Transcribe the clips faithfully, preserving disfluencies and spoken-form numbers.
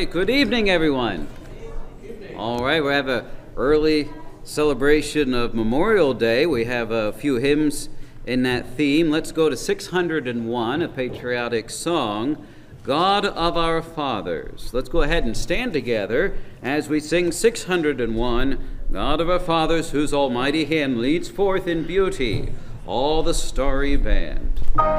right, good evening, everyone. All right, we have an early celebration of Memorial Day. We have a few hymns in that theme. Let's go to six hundred one, a patriotic song, God of Our Fathers. Let's go ahead and stand together as we sing six hundred one, God of Our Fathers, whose almighty hand leads forth in beauty all the starry band.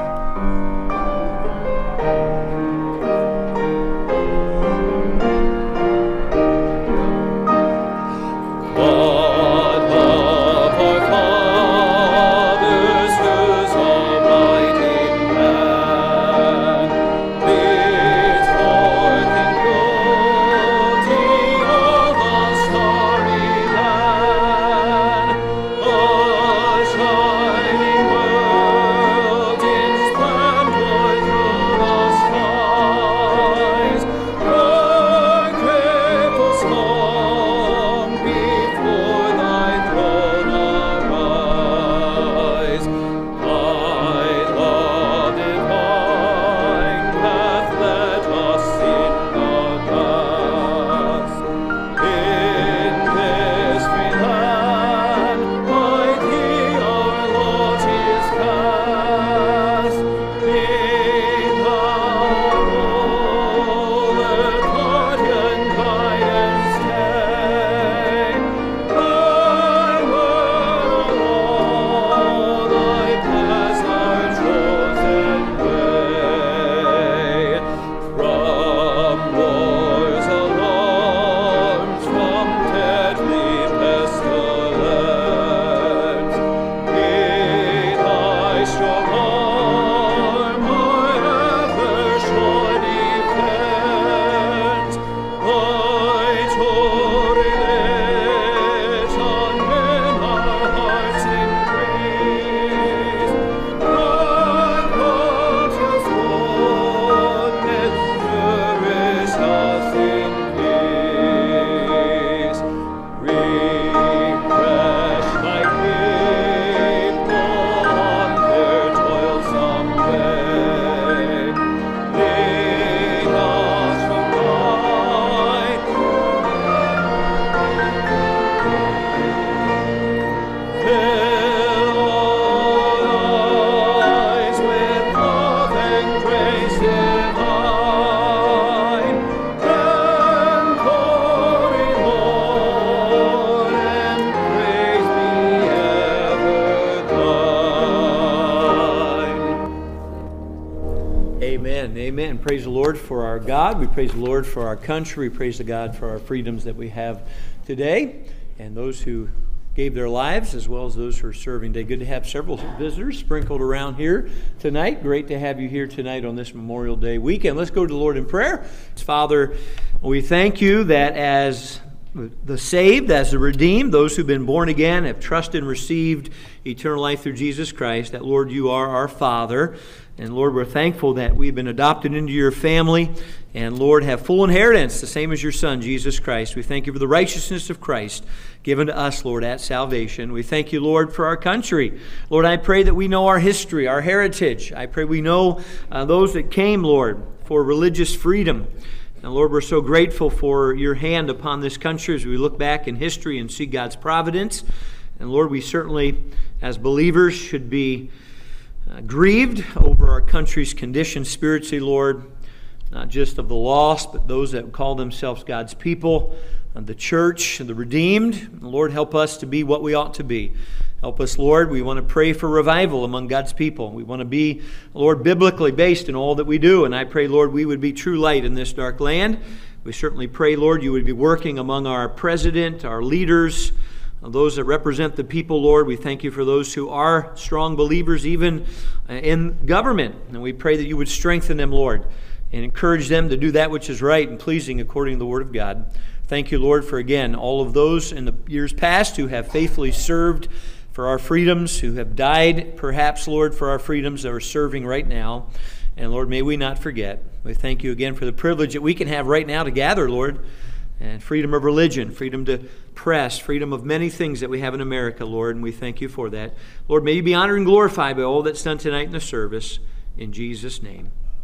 Amen. Praise the Lord for our God. We praise the Lord for our country. We praise the God for our freedoms that we have today, and those who gave their lives, as well as those who are serving today. Good to have several visitors sprinkled around here tonight. Great to have you here tonight on this Memorial Day weekend. Let's go to the Lord in prayer. Father, we thank you that as the saved, as the redeemed, those who've been born again, have trusted and received eternal life through Jesus Christ, that, Lord, you are our Father. And, Lord, we're thankful that we've been adopted into your family and, Lord, have full inheritance, the same as your Son, Jesus Christ. We thank you for the righteousness of Christ given to us, Lord, at salvation. We thank you, Lord, for our country. Lord, I pray that we know our history, our heritage. I pray we know uh, those that came, Lord, for religious freedom. And, Lord, we're so grateful for your hand upon this country as we look back in history and see God's providence. And, Lord, we certainly, as believers, should be Uh, grieved over our country's condition spiritually, Lord, not just of the lost, but those that call themselves God's people, and the church, and the redeemed. Lord, help us to be what we ought to be. Help us, Lord. We want to pray for revival among God's people. We want to be, Lord, biblically based in all that we do. And I pray, Lord, we would be true light in this dark land. We certainly pray, Lord, you would be working among our president, our leaders, those that represent the people, Lord. We thank you for those who are strong believers even in government. And we pray that you would strengthen them, Lord, and encourage them to do that which is right and pleasing according to the Word of God. Thank you, Lord, for, again, all of those in the years past who have faithfully served for our freedoms, who have died, perhaps, Lord, for our freedoms, that are serving right now. And, Lord, may we not forget. We thank you again for the privilege that we can have right now to gather, Lord, and freedom of religion, freedom to press, freedom of many things that we have in America, Lord, and we thank you for that. Lord, may you be honored and glorified by all that's done tonight in the service. In Jesus' name,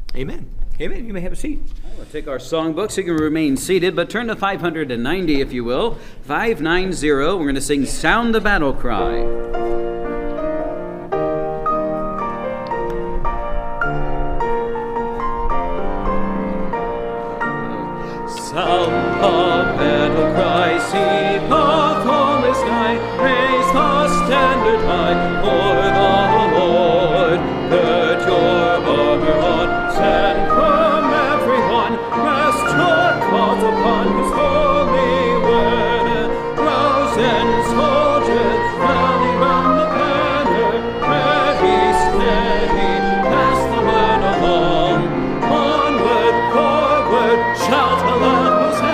Amen. Amen. You may have a seat. We'll take our songbooks. You can remain seated, but turn to five hundred ninety, if you will. five ninety. We're going to sing Sound the Battle Cry. Sound the battle cry, see the fallen sky, raise the standard high for the Lord. Put your armor on, stand firm everyone, rest your cause upon his holy word. Rouse and soldiers, rally round the banner, ready, steady, pass the word along. Onward, forward, shout aloud.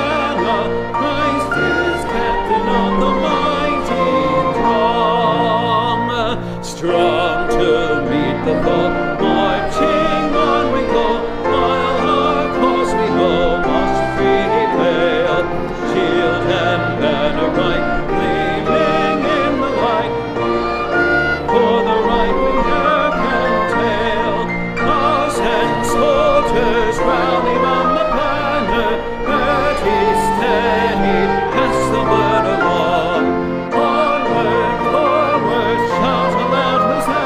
Strong to meet the foe, marching on we go, while our cause we know must prevail. Shield and banner bright, gleaming in the light, for the right winger can tail. Us and soldiers rally round the banner, ready, steady, pass the word along. Onward, forward, shout aloud.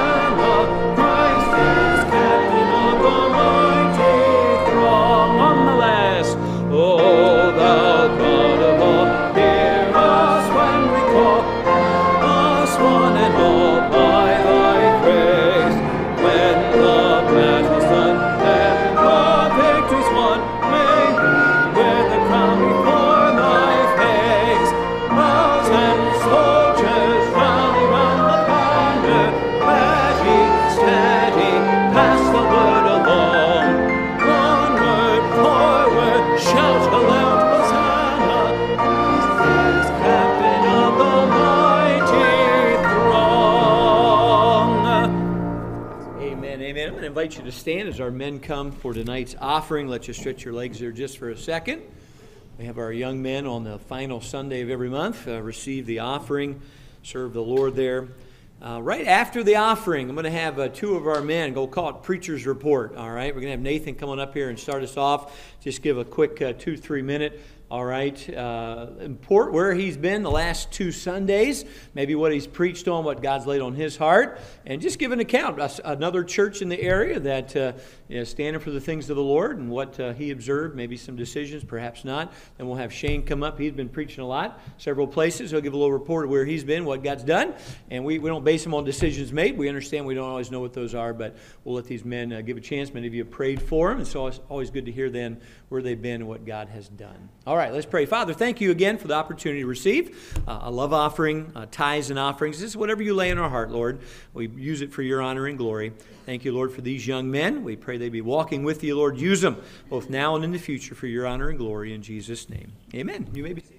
Invite you to stand as our men come for tonight's offering. Let you stretch your legs there just for a second. We have our young men on the final Sunday of every month uh, receive the offering, serve the Lord there. Uh, right after the offering, I'm going to have uh, two of our men go call it Preacher's Report. All right, we're going to have Nathan come on up here and start us off. Just give a quick uh, two, three minute. All right, uh, import where he's been the last two Sundays, maybe what he's preached on, what God's laid on his heart, and just give an account. Another church in the area that uh, you know, standing for the things of the Lord and what uh, he observed, maybe some decisions, perhaps not. Then we'll have Shane come up. He's been preaching a lot, several places. He'll give a little report of where he's been, what God's done, and we, we don't base them on decisions made. We understand we don't always know what those are, but we'll let these men uh, give a chance. Many of you have prayed for them, and so it's always good to hear then where they've been and what God has done. All right, let's pray. Father, thank you again for the opportunity to receive uh, a love offering, uh, tithes and offerings. This is whatever you lay in our heart, Lord. We use it for your honor and glory. Thank you, Lord, for these young men. We pray they be walking with you, Lord. Use them both now and in the future for your honor and glory in Jesus' name. Amen. You may be seated.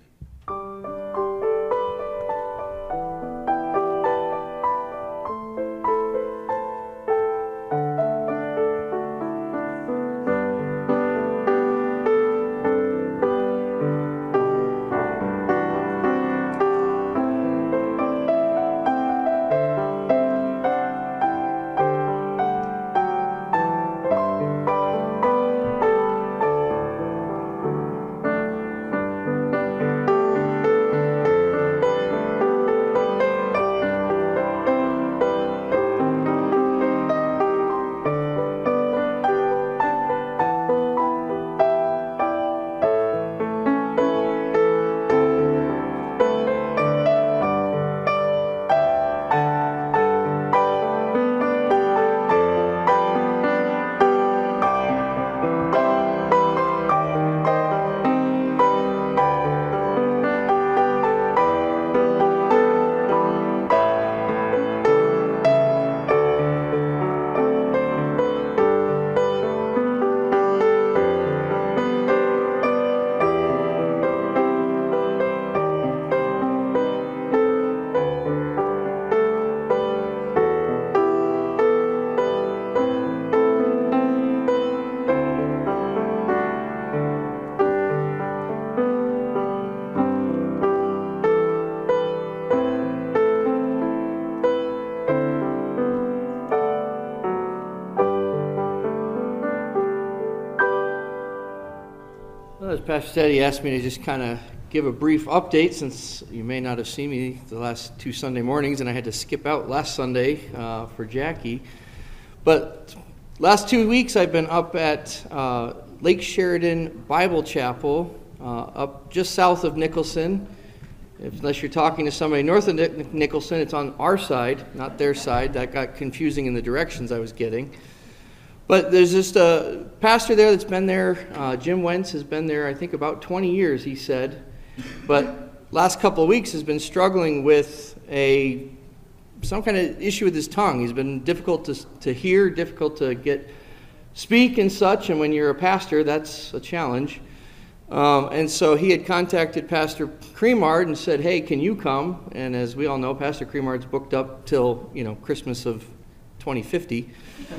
Pastor Teddy asked me to just kind of give a brief update, since you may not have seen me the last two Sunday mornings, and I had to skip out last Sunday uh, for Jackie. But last two weeks I've been up at uh, Lake Sheridan Bible Chapel, uh, up just south of Nicholson. If, unless you're talking to somebody north of Nic- Nicholson, it's on our side, not their side. That got confusing in the directions I was getting. But there's just a pastor there that's been there. Uh, Jim Wentz has been there, I think, about twenty years, he said. But last couple of weeks has been struggling with a some kind of issue with his tongue. He's been difficult to to hear, difficult to get speak and such. And when you're a pastor, that's a challenge. Um, and so he had contacted Pastor Cremard and said, "Hey, can you come?" And as we all know, Pastor Cremard's booked up till you know Christmas of twenty fifty.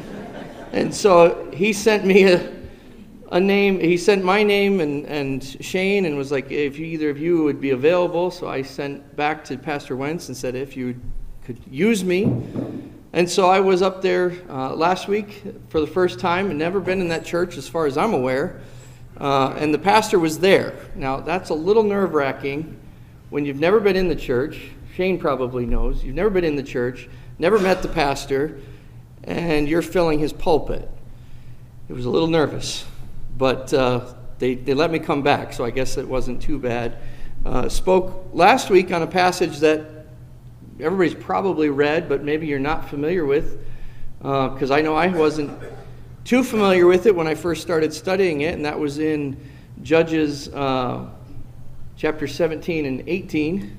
And so he sent me a, a name. He sent my name and, and Shane and was like, if you, either of you would be available. So I sent back to Pastor Wentz and said, if you could use me. And so I was up there uh, last week for the first time and never been in that church as far as I'm aware. Uh, and the pastor was there. Now, that's a little nerve-wracking when you've never been in the church. Shane probably knows. You've never been in the church, never met the pastor, and you're filling his pulpit. It was a little nervous, but uh, they, they let me come back, so I guess it wasn't too bad. Uh, spoke last week on a passage that everybody's probably read, but maybe you're not familiar with, because uh, I know I wasn't too familiar with it when I first started studying it, and that was in Judges uh, chapter seventeen and eighteen,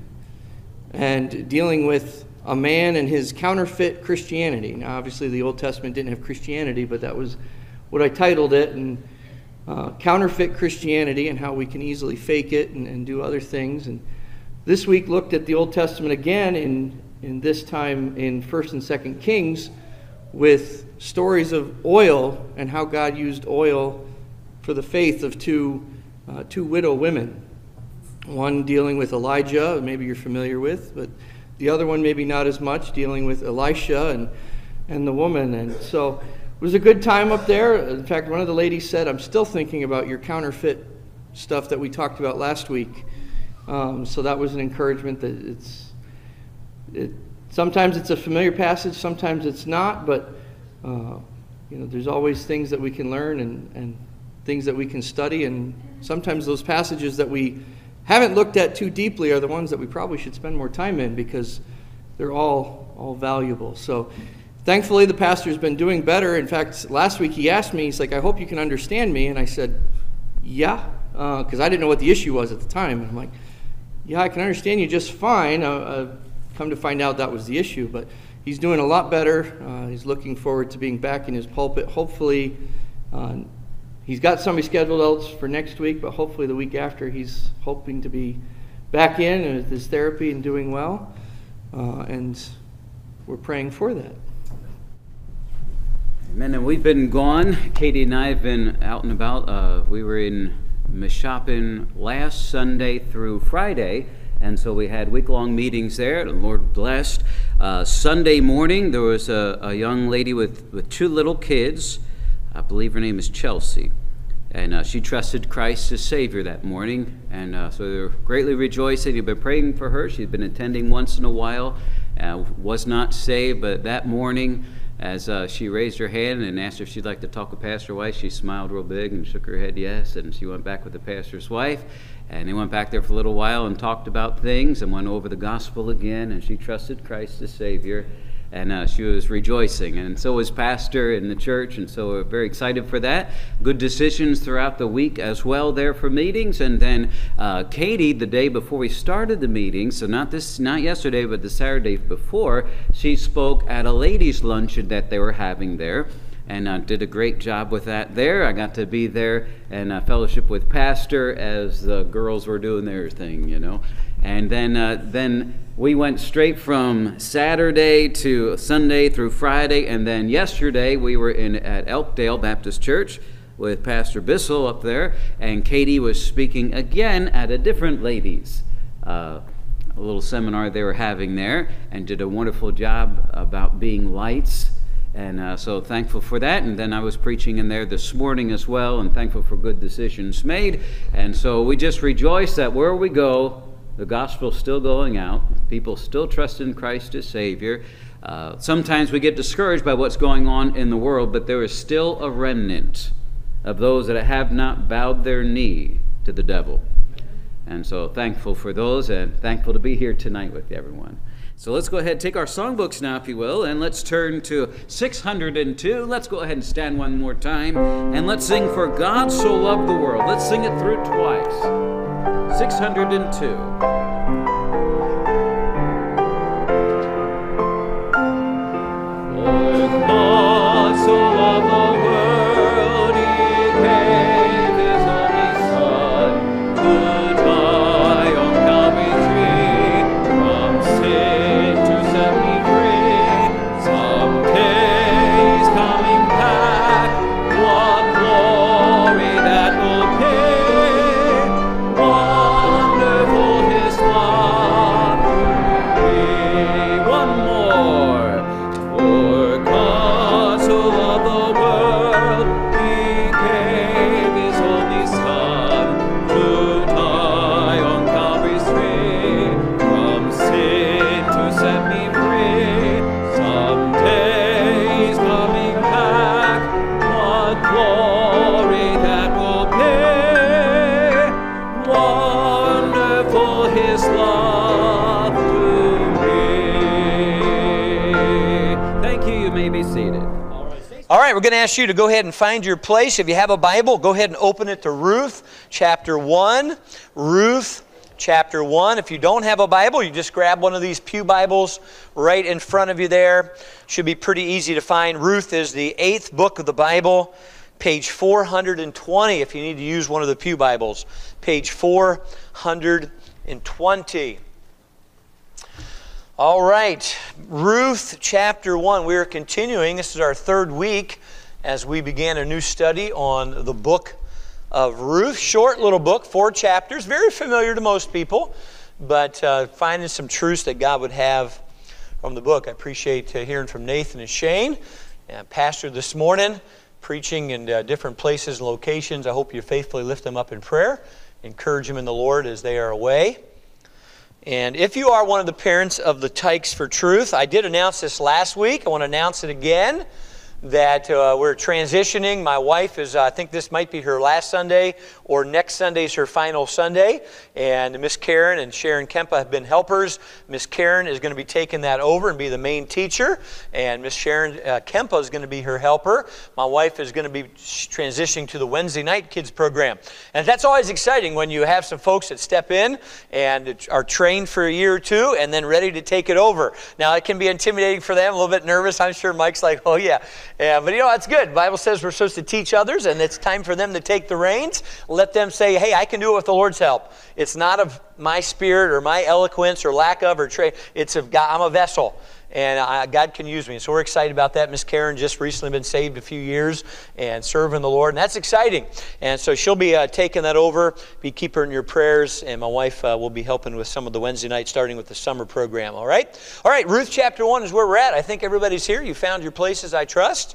and dealing with a man and his counterfeit Christianity. Now, obviously, the Old Testament didn't have Christianity, but that was what I titled it, and uh, counterfeit Christianity and how we can easily fake it and, and do other things. And this week looked at the Old Testament again, in, in this time in First and Second Kings, with stories of oil and how God used oil for the faith of two, uh, two widow women. One dealing with Elijah, maybe you're familiar with, but the other one maybe not as much, dealing with Elisha and, and the woman. And so it was a good time up there. In fact, one of the ladies said, I'm still thinking about your counterfeit stuff that we talked about last week. Um, so that was an encouragement that it's, it, sometimes it's a familiar passage, sometimes it's not, but uh, you know, there's always things that we can learn and, and things that we can study, and sometimes those passages that we haven't looked at too deeply are the ones that we probably should spend more time in, because they're all all valuable. So thankfully the pastor's been doing better. In fact, last week he asked me, he's like, I hope you can understand me. And I said, yeah, because uh, I didn't know what the issue was at the time. And I'm like, yeah, I can understand you just fine. Uh, uh, come to find out that was the issue. But he's doing a lot better. Uh, he's looking forward to being back in his pulpit. Hopefully, uh, he's got somebody scheduled else for next week, but hopefully the week after he's hoping to be back in with his therapy and doing well. Uh, and we're praying for that. Amen. And we've been gone. Katie and I have been out and about. Uh, we were in Meshopin last Sunday through Friday, and so we had week-long meetings there. The Lord blessed. Uh, Sunday morning, there was a, a young lady with, with two little kids. I believe her name is Chelsea. And uh, she trusted Christ as Savior that morning. And uh, so they were greatly rejoicing. You've been praying for her. She'd been attending once in a while. Uh, was not saved, but that morning, as uh, she raised her hand and asked if she'd like to talk with Pastor Weiss, she smiled real big and shook her head yes. And she went back with the pastor's wife. And they went back there for a little while and talked about things and went over the gospel again. And she trusted Christ as Savior. And uh, she was rejoicing, and so was pastor in the church, and so we're very excited for that. Good decisions throughout the week as well there for meetings. And then uh, Katie, the day before we started the meeting, so not this, not yesterday, but the Saturday before, she spoke at a ladies' luncheon that they were having there, and uh, did a great job with that there. I got to be there and uh, fellowship with pastor as the girls were doing their thing, you know. And then uh, then we went straight from Saturday to Sunday through Friday, and then yesterday we were in at Elkdale Baptist Church with Pastor Bissell up there, and Katie was speaking again at a different ladies' uh, a little seminar they were having there, and did a wonderful job about being lights And uh, so thankful for that. And then I was preaching in there this morning as well, and thankful for good decisions made. And so we just rejoice that where we go, the gospel's still going out. People still trust in Christ as Savior. Uh, sometimes we get discouraged by what's going on in the world, but there is still a remnant of those that have not bowed their knee to the devil. And so thankful for those, and thankful to be here tonight with everyone. So let's go ahead and take our songbooks now, if you will, and let's turn to six hundred two. Let's go ahead and stand one more time, and let's sing For God So Loved the World. Let's sing it through twice. six hundred two. For God so loved the world, He gave His only Son to die on Calvary's tree, from sin to set me free. Someday He's coming back, what glory that will pay. Wonderful His love to me. One more. For God so loved the world, He gave His only Son to die on Calvary's tree, from sin to set me free. Someday He's coming back, what glory that will pay. Wonderful His love to me. Thank you. You may be seated. All right, we're going to ask you to go ahead and find your place. If you have a Bible, go ahead and open it to Ruth chapter one. Ruth chapter one. If you don't have a Bible, you just grab one of these pew Bibles right in front of you there. Should be pretty easy to find. Ruth is the eighth book of the Bible, page four hundred twenty if you need to use one of the pew Bibles. Page four hundred twenty. All right, Ruth chapter one. We are continuing. This is our third week as we began a new study on the book of Ruth. Short little book, four chapters, very familiar to most people, but uh, finding some truths that God would have from the book. I appreciate uh, hearing from Nathan and Shane, uh, pastor this morning, preaching in uh, different places and locations. I hope you faithfully lift them up in prayer, encourage them in the Lord as they are away. And if you are one of the parents of the Tykes for Truth, I did announce this last week. I want to announce it again, that uh, we're transitioning. My wife is, uh, I think this might be her last Sunday, or next Sunday is her final Sunday. And Miss Karen and Sharon Kempa have been helpers. Miss Karen is going to be taking that over and be the main teacher. And Miss Sharon uh, Kempa is going to be her helper. My wife is going to be transitioning to the Wednesday night kids program. And that's always exciting when you have some folks that step in and are trained for a year or two and then ready to take it over. Now, it can be intimidating for them, a little bit nervous. I'm sure Mike's like, oh yeah. Yeah, but you know, that's good. The Bible says we're supposed to teach others, and it's time for them to take the reins. Let them say, hey, I can do it with the Lord's help. It's not of my spirit or my eloquence or lack of or trade. It's of God. I'm a vessel, and I, God can use me. So we're excited about that. Miss Karen just recently been saved a few years and serving the Lord, and that's exciting. And so she'll be uh, taking that over. Be keep her in your prayers, and my wife uh, will be helping with some of the Wednesday nights, starting with the summer program. All right? All right, Ruth chapter one is where we're at. I think everybody's here. You found your places, I trust.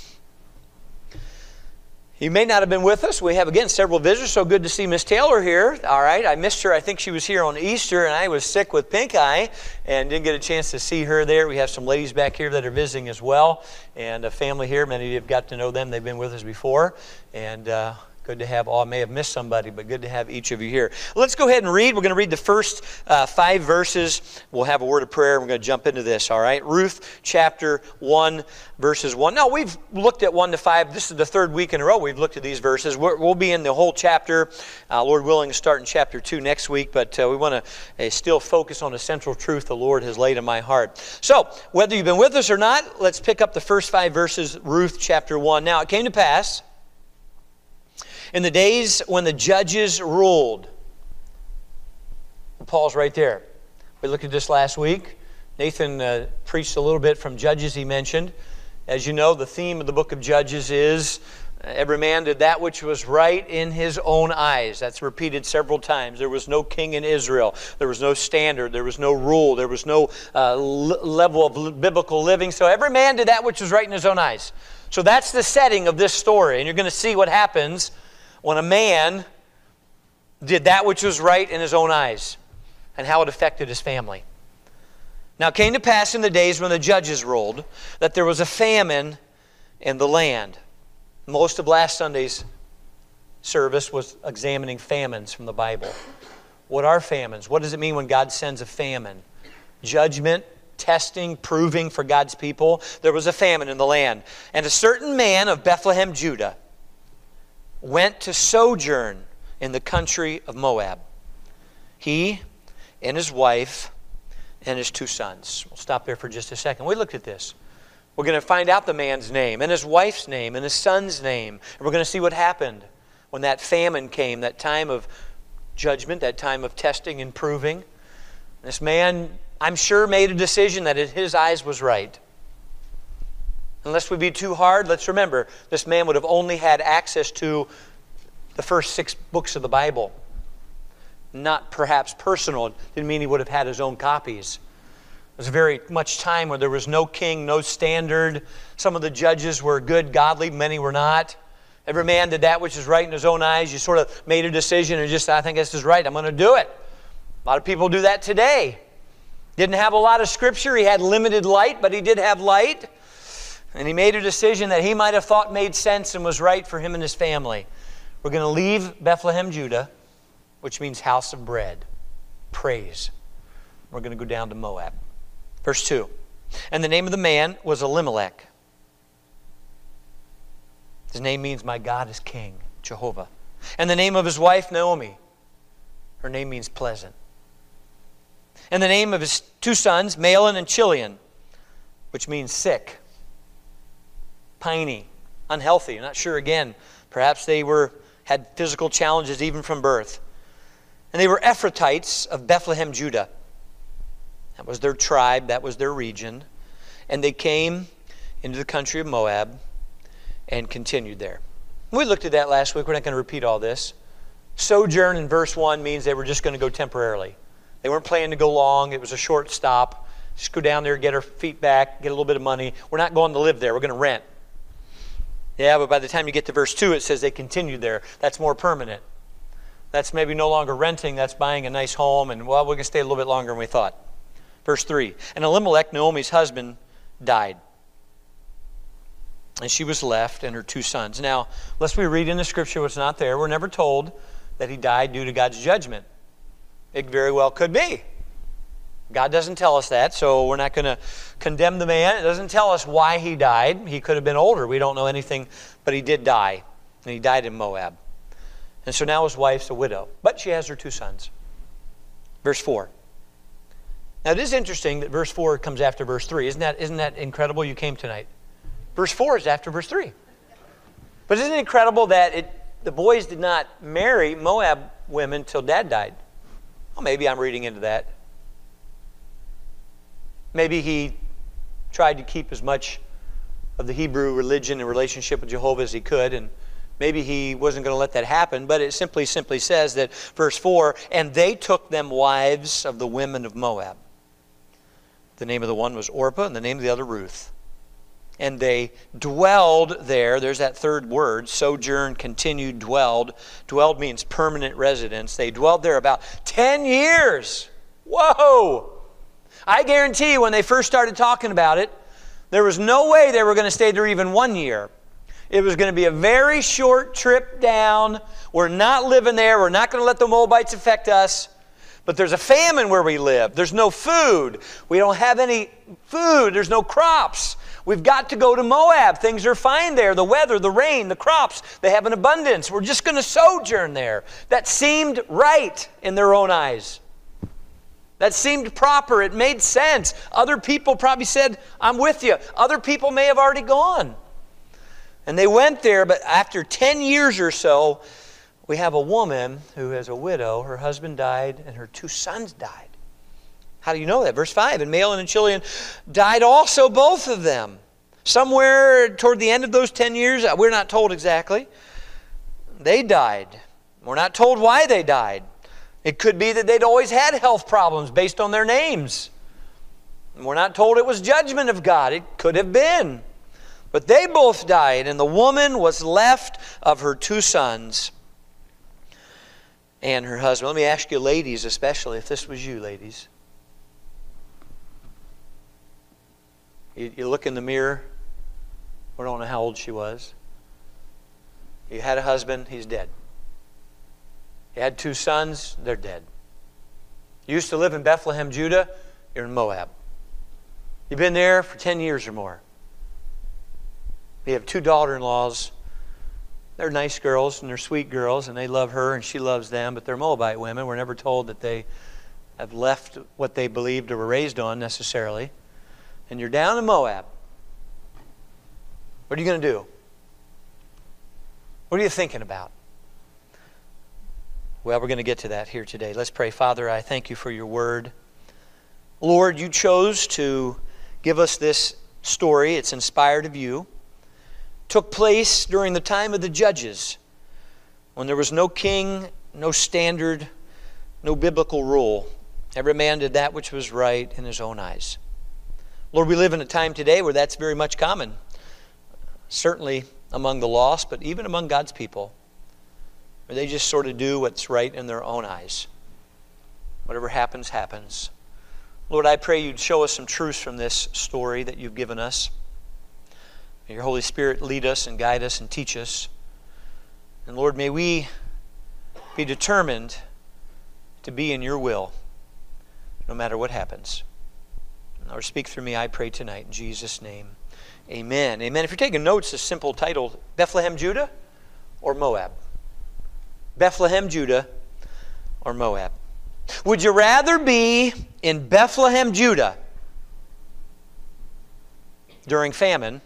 You may not have been with us. We have, again, several visitors, so good to see Miss Taylor here. All right, I missed her. I think she was here on Easter, and I was sick with pink eye and didn't get a chance to see her there. We have some ladies back here that are visiting as well, and a family here. Many of you have got to know them. They've been with us before, and uh, good to have, oh, I may have missed somebody, but good to have each of you here. Let's go ahead and read. We're going to read the first uh, five verses. We'll have a word of prayer, and we're going to jump into this, all right? Ruth chapter one, verses one. Now, we've looked at one to five. This is the third week in a row we've looked at these verses. We're, we'll be in the whole chapter, uh, Lord willing, to start in chapter two next week, but uh, we want to uh, still focus on the central truth the Lord has laid in my heart. So, whether you've been with us or not, let's pick up the first five verses, Ruth chapter one. Now, it came to pass, in the days when the judges ruled. Paul's right there. We looked at this last week. Nathan uh, preached a little bit from Judges he mentioned. As you know, the theme of the book of Judges is Every man did that which was right in his own eyes. That's repeated several times. There was no king in Israel. There was no standard. There was no rule. There was no uh, level of biblical living. So every man did that which was right in his own eyes. So that's the setting of this story. And you're going to see what happens when a man did that which was right in his own eyes and how it affected his family. Now it came to pass in the days when the judges ruled that there was a famine in the land. Most of last Sunday's service was examining famines from the Bible. What are famines? What does it mean when God sends a famine? Judgment, testing, proving for God's people. There was a famine in the land. And a certain man of Bethlehem, Judah, went to sojourn in the country of Moab. He and his wife and his two sons. We'll stop there for just a second. We looked at this. We're going to find out the man's name and his wife's name and his son's name. And we're going to see what happened when that famine came, that time of judgment, that time of testing and proving. This man, I'm sure, made a decision that in his eyes was right. Unless we be too hard, let's remember, this man would have only had access to the first six books of the Bible. Not perhaps personal. It didn't mean he would have had his own copies. It was very much time where there was no king, no standard. Some of the judges were good, godly, many were not. Every man did that which is right in his own eyes. You sort of made a decision and just, I think this is right, I'm going to do it. A lot of people do that today. Didn't have a lot of scripture. He had limited light, but he did have light. And he made a decision that he might have thought made sense and was right for him and his family. We're going to leave Bethlehem, Judah, which means house of bread, praise. We're going to go down to Moab. Verse two, and the name of the man was Elimelech. His name means my God is king, Jehovah. And the name of his wife, Naomi. Her name means pleasant. And the name of his two sons, Mahlon and Chilion, which means sick, piney, unhealthy. I'm not sure again. Perhaps they were had physical challenges even from birth. And they were Ephrathites of Bethlehem, Judah. That was their tribe, that was their region. And they came into the country of Moab and continued there. We looked at that last week. We're not going to repeat all this. Sojourn in verse one means they were just going to go temporarily. They weren't planning to go long. It was a short stop. Just go down there, get our feet back, get a little bit of money. We're not going to live there. We're going to rent. Yeah, but by the time you get to verse two, it says they continued there. That's more permanent. That's maybe no longer renting. That's buying a nice home. And, well, we're going to stay a little bit longer than we thought. Verse three, and Elimelech, Naomi's husband, died. And she was left and her two sons. Now, lest we read in the scripture what's not there, we're never told that he died due to God's judgment. It very well could be. God doesn't tell us that, so we're not going to condemn the man. It doesn't tell us why he died. He could have been older. We don't know anything, but he did die. And he died in Moab. And so now his wife's a widow, but she has her two sons. Verse four. Now, it is interesting that verse four comes after verse three. Isn't that, isn't that incredible you came tonight? Verse four is after verse three. But isn't it incredible that it, the boys did not marry Moab women till Dad died? Well, maybe I'm reading into that. Maybe he tried to keep as much of the Hebrew religion and relationship with Jehovah as he could, and maybe he wasn't going to let that happen, but it simply, simply says that, verse four, and they took them wives of the women of Moab. The name of the one was Orpah, and the name of the other Ruth. And they dwelled there. There's that third word, sojourn, continued, dwelled. Dwelled means permanent residence. They dwelled there about ten years. Whoa! I guarantee you when they first started talking about it, there was no way they were going to stay there even one year. It was going to be a very short trip down. We're not living there. We're not going to let the Moabites affect us. But there's a famine where we live. There's no food. We don't have any food. There's no crops. We've got to go to Moab. Things are fine there. The weather, the rain, the crops, they have an abundance. We're just going to sojourn there. That seemed right in their own eyes. That seemed proper. It made sense. Other people probably said, I'm with you. Other people may have already gone. And they went there, but after ten years or so, we have a woman who is a widow. Her husband died, and her two sons died. How do you know that? Verse five, and Mahlon and Chilion died also, both of them. Somewhere toward the end of those ten years, we're not told exactly, they died. We're not told why they died. It could be that they'd always had health problems based on their names. We're not told it was judgment of God. It could have been. But they both died, and the woman was left of her two sons and her husband. Let me ask you, ladies, especially, if this was you, ladies. You, you look in the mirror. We don't know how old she was. You had a husband, he's dead. You had two sons, they're dead. You used to live in Bethlehem, Judah, you're in Moab. You've been there for ten years or more. You have two daughter-in-laws. They're nice girls and they're sweet girls and they love her and she loves them, but they're Moabite women. We're never told that they have left what they believed or were raised on necessarily. And you're down in Moab. What are you going to do? What are you thinking about? Well, we're going to get to that here today. Let's pray. Father, I thank you for your word. Lord, you chose to give us this story. It's inspired of you. It took place during the time of the judges, when there was no king, no standard, no biblical rule. Every man did that which was right in his own eyes. Lord, we live in a time today where that's very much common. Certainly among the lost, but even among God's people. Where they just sort of do what's right in their own eyes. Whatever happens, happens. Lord, I pray you'd show us some truths from this story that you've given us. May your Holy Spirit lead us and guide us and teach us. And Lord, may we be determined to be in your will, no matter what happens. Lord, speak through me, I pray tonight, in Jesus' name. Amen. Amen. If you're taking notes, a simple title, Bethlehem, Judah, or Moab? Bethlehem, Judah, or Moab? Would you rather be in Bethlehem, Judah during famine,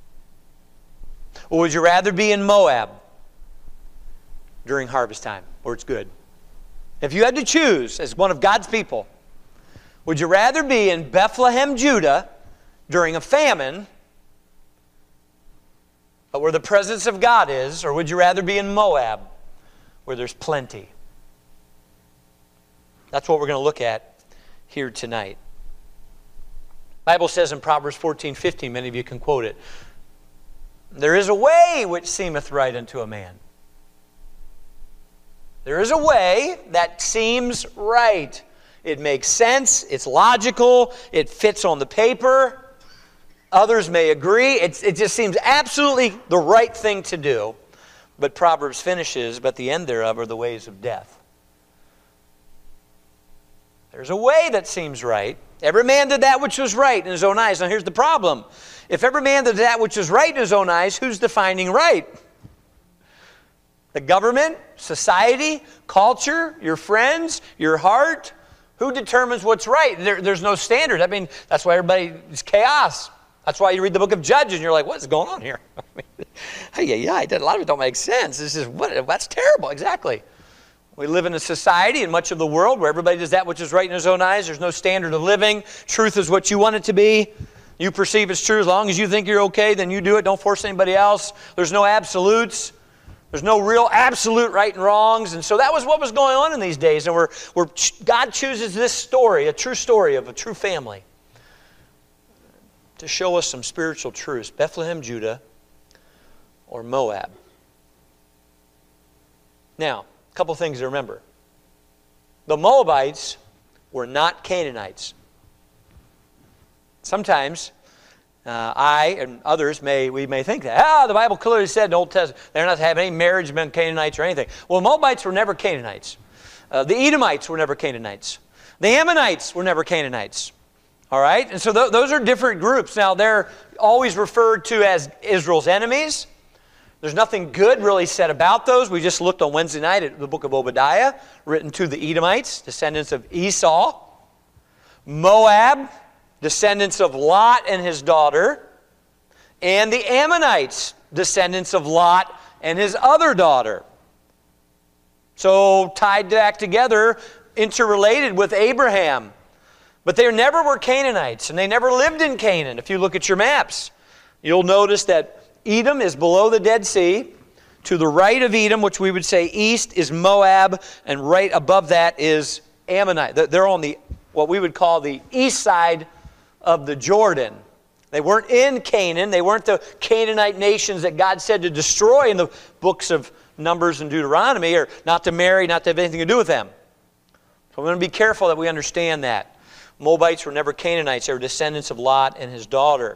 or would you rather be in Moab during harvest time, where it's good? If you had to choose as one of God's people, would you rather be in Bethlehem, Judah during a famine, but where the presence of God is, or would you rather be in Moab where there's plenty? That's what we're going to look at here tonight. The Bible says in Proverbs fourteen fifteen, many of you can quote it, there is a way which seemeth right unto a man. There is a way that seems right. It makes sense, it's logical, it fits on the paper. Others may agree. It's, it just seems absolutely the right thing to do. But Proverbs finishes, but the end thereof are the ways of death. There's a way that seems right. Every man did that which was right in his own eyes. Now here's the problem. If every man did that which was right in his own eyes, who's defining right? The government, society, culture, your friends, your heart? Who determines what's right? There, there's no standard. I mean, that's why everybody, it's chaos. That's why you read the book of Judges and you're like, what's going on here? I mean, yeah, yeah, a lot of it don't make sense. This is what, that's terrible. Exactly. We live in a society in much of the world where everybody does that which is right in his own eyes. There's no standard of living. Truth is what you want it to be. You perceive it's true. As long as you think you're okay, then you do it. Don't force anybody else. There's no absolutes. There's no real absolute right and wrongs. And so that was what was going on in these days. And we're, we're, God chooses this story, a true story of a true family, to show us some spiritual truths. Bethlehem, Judah, or Moab. Now, a couple things to remember. The Moabites were not Canaanites. Sometimes uh, I and others may we may think that. Ah, the Bible clearly said in the Old Testament they're not to have any marriage among Canaanites or anything. Well, Moabites were never Canaanites. Uh, the Edomites were never Canaanites. The Ammonites were never Canaanites. All right? And so th- those are different groups. Now, they're always referred to as Israel's enemies. There's nothing good really said about those. We just looked on Wednesday night at the book of Obadiah, written to the Edomites, descendants of Esau. Moab, descendants of Lot and his daughter. And the Ammonites, descendants of Lot and his other daughter. So tied back together, interrelated with Abraham. But they never were Canaanites, and they never lived in Canaan. If you look at your maps, You'll notice that Edom is below the Dead Sea. To the right of Edom, which we would say east, is Moab, and right above that is Ammonite. They're on the what we would call the east side of the Jordan. They weren't in Canaan. They weren't the Canaanite nations that God said to destroy in the books of Numbers and Deuteronomy, or not to marry, not to have anything to do with them. So we're going to be careful that we understand that. Moabites were never Canaanites. They were descendants of Lot and his daughter.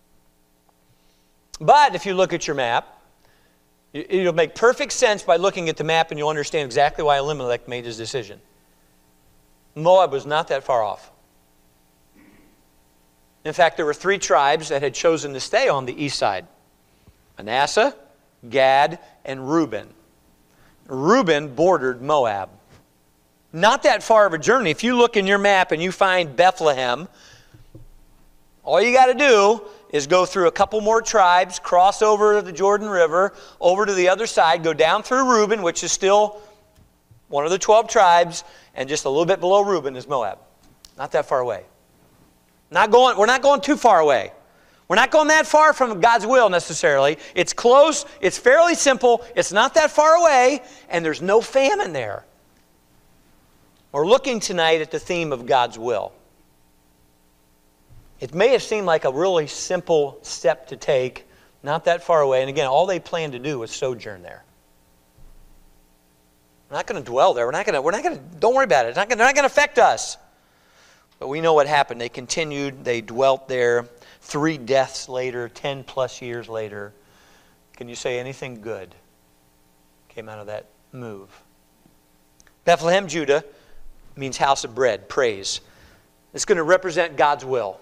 But if you look at your map, it'll make perfect sense by looking at the map, and you'll understand exactly why Elimelech made his decision. Moab was not that far off. In fact, there were three tribes that had chosen to stay on the east side: Manasseh, Gad, and Reuben. Reuben bordered Moab. Not that far of a journey. If you look in your map and you find Bethlehem, all you got to do is go through a couple more tribes, cross over the Jordan River, over to the other side, go down through Reuben, which is still one of the twelve tribes, and just a little bit below Reuben is Moab. Not that far away. Not going, we're not going too far away. We're not going that far from God's will necessarily. It's close, it's fairly simple, it's not that far away, and there's no famine there. We're looking tonight at the theme of God's will. It may have seemed like a really simple step to take, not that far away. And again, all they planned to do was sojourn there. We're not going to dwell there. We're not going to, we're not going to, don't worry about it. It's not going, they're not going to affect us. But we know what happened. They continued, they dwelt there. Three deaths later, ten plus years later. Can you say anything good came out of that move? Bethlehem, Judah means house of bread, praise. It's going to represent God's will.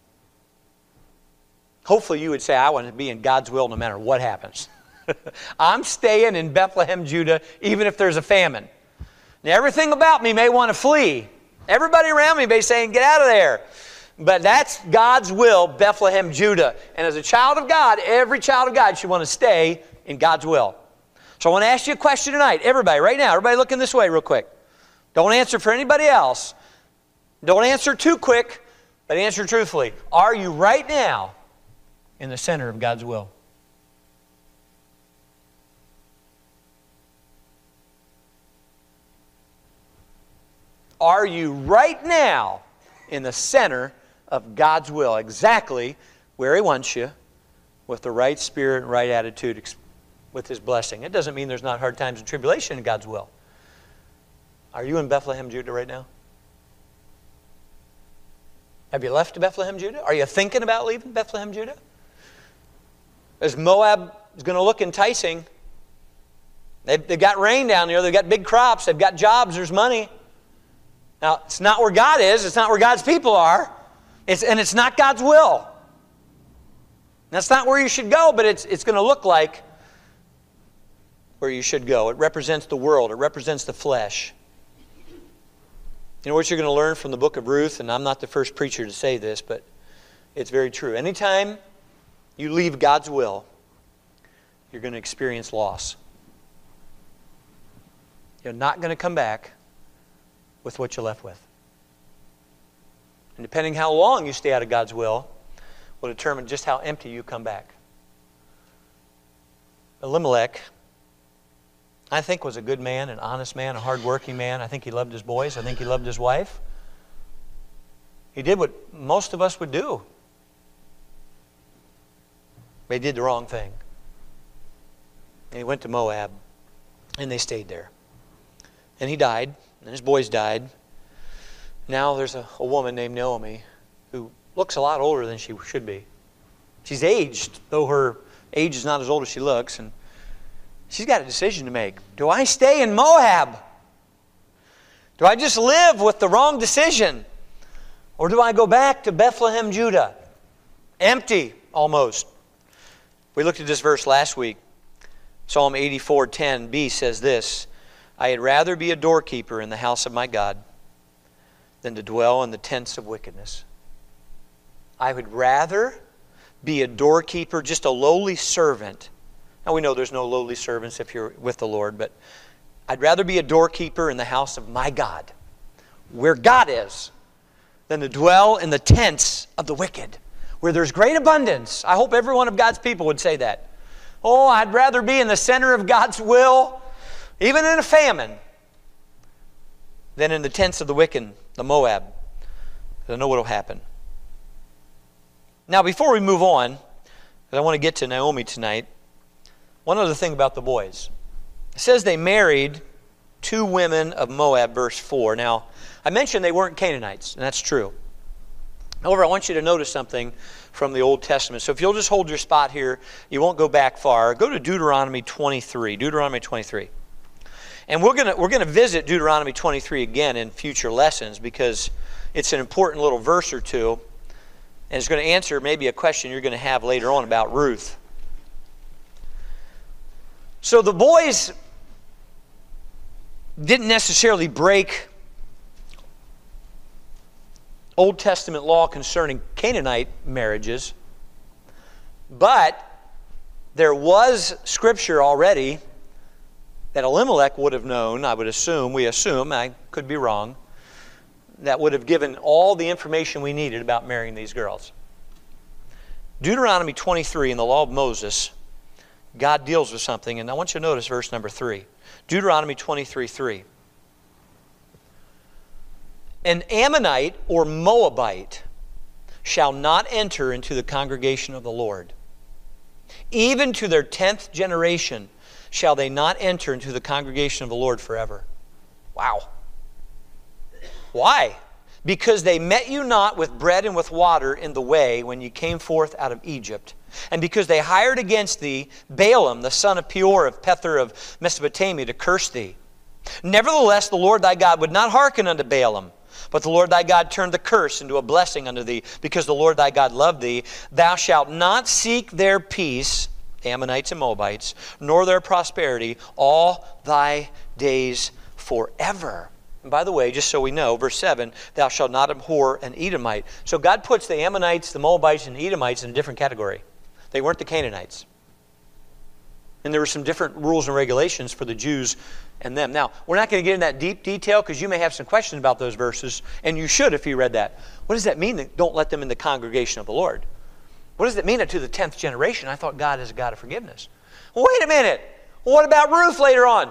Hopefully you would say, I want to be in God's will no matter what happens. I'm staying in Bethlehem, Judah, even if there's a famine. Now, everything about me may want to flee. Everybody around me may be saying, get out of there. But that's God's will, Bethlehem, Judah. And as a child of God, every child of God should want to stay in God's will. So I want to ask you a question tonight. Everybody, right now, everybody looking this way real quick. Don't answer for anybody else. Don't answer too quick, but answer truthfully. Are you right now in the center of God's will? Are you right now in the center of God's will, exactly where He wants you, with the right spirit and right attitude, with His blessing? It doesn't mean there's not hard times and tribulation in God's will. Are you in Bethlehem, Judah right now? Have you left Bethlehem, Judah? Are you thinking about leaving Bethlehem, Judah? As Moab is going to look enticing, they've, they've got rain down there, they've got big crops, they've got jobs, there's money. Now, it's not where God is, it's not where God's people are, it's, and it's not God's will. That's not where you should go, but it's, it's going to look like where you should go. It represents the world, it represents the flesh. You know what you're going to learn from the book of Ruth, and I'm not the first preacher to say this, but it's very true. Anytime you leave God's will, you're going to experience loss. You're not going to come back with what you're left with. And depending how long you stay out of God's will, will determine just how empty you come back. Elimelech, I think, was a good man, an honest man, a hard-working man. I think he loved his boys. I think he loved his wife. He did what most of us would do. But he did the wrong thing. And he went to Moab, and they stayed there. And he died, and his boys died. Now there's a, a woman named Naomi who looks a lot older than she should be. She's aged, though her age is not as old as she looks, and she's got a decision to make. Do I stay in Moab? Do I just live with the wrong decision? Or do I go back to Bethlehem, Judah? Empty, almost. We looked at this verse last week. Psalm eighty-four ten b says this, I had rather be a doorkeeper in the house of my God than to dwell in the tents of wickedness. I would rather be a doorkeeper, just a lowly servant. Now we know there's no lowly servants if you're with the Lord, but I'd rather be a doorkeeper in the house of my God, where God is, than to dwell in the tents of the wicked, where there's great abundance. I hope every one of God's people would say that. Oh, I'd rather be in the center of God's will, even in a famine, than in the tents of the wicked, the Moab. I know what will happen. Now, before we move on, because I want to get to Naomi tonight, one other thing about the boys. It says they married two women of Moab, verse four. Now, I mentioned they weren't Canaanites, and that's true. However, I want you to notice something from the Old Testament. So if you'll just hold your spot here, you won't go back far. Go to Deuteronomy twenty-three. Deuteronomy twenty-three. And we're going to we're going to visit Deuteronomy twenty-three again in future lessons because it's an important little verse or two, and it's going to answer maybe a question you're going to have later on about Ruth. So the boys didn't necessarily break Old Testament law concerning Canaanite marriages, but there was scripture already that Elimelech would have known, I would assume, we assume, I could be wrong, that would have given all the information we needed about marrying these girls. Deuteronomy twenty-three in the law of Moses, God deals with something, and I want you to notice verse number three. Deuteronomy twenty-three three. An Ammonite or Moabite shall not enter into the congregation of the Lord. Even to their tenth generation shall they not enter into the congregation of the Lord forever. Wow. Why? Because they met you not with bread and with water in the way when you came forth out of Egypt. And because they hired against thee Balaam, the son of Peor of Pether of Mesopotamia, to curse thee. Nevertheless, the Lord thy God would not hearken unto Balaam, but the Lord thy God turned the curse into a blessing unto thee, because the Lord thy God loved thee. Thou shalt not seek their peace, Ammonites and Moabites, nor their prosperity all thy days forever. And by the way, just so we know, verse seven, thou shalt not abhor an Edomite. So God puts the Ammonites, the Moabites, and the Edomites in a different category. They weren't the Canaanites. And there were some different rules and regulations for the Jews and them. Now, we're not going to get into that deep detail because you may have some questions about those verses, and you should if you read that. What does that mean that don't let them in the congregation of the Lord? What does that mean that to the tenth generation? I thought God is a God of forgiveness. Well, wait a minute. What about Ruth later on?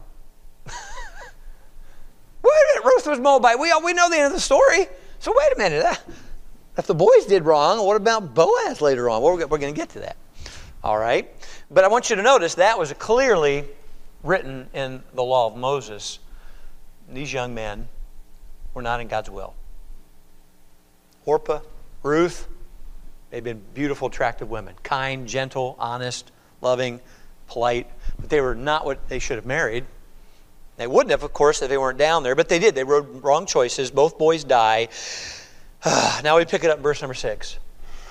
Wait a minute. Ruth was Moabite. We, we know the end of the story. So wait a minute. If the boys did wrong, what about Boaz later on? Well, we're, we're going to get to that. All right. But I want you to notice that was clearly written in the law of Moses. These young men were not in God's will. Orpah, Ruth, they've been beautiful, attractive women. Kind, gentle, honest, loving, polite. But they were not what they should have married. They wouldn't have, of course, if they weren't down there. But they did. They made wrong choices. Both boys die. Now we pick it up in verse number six.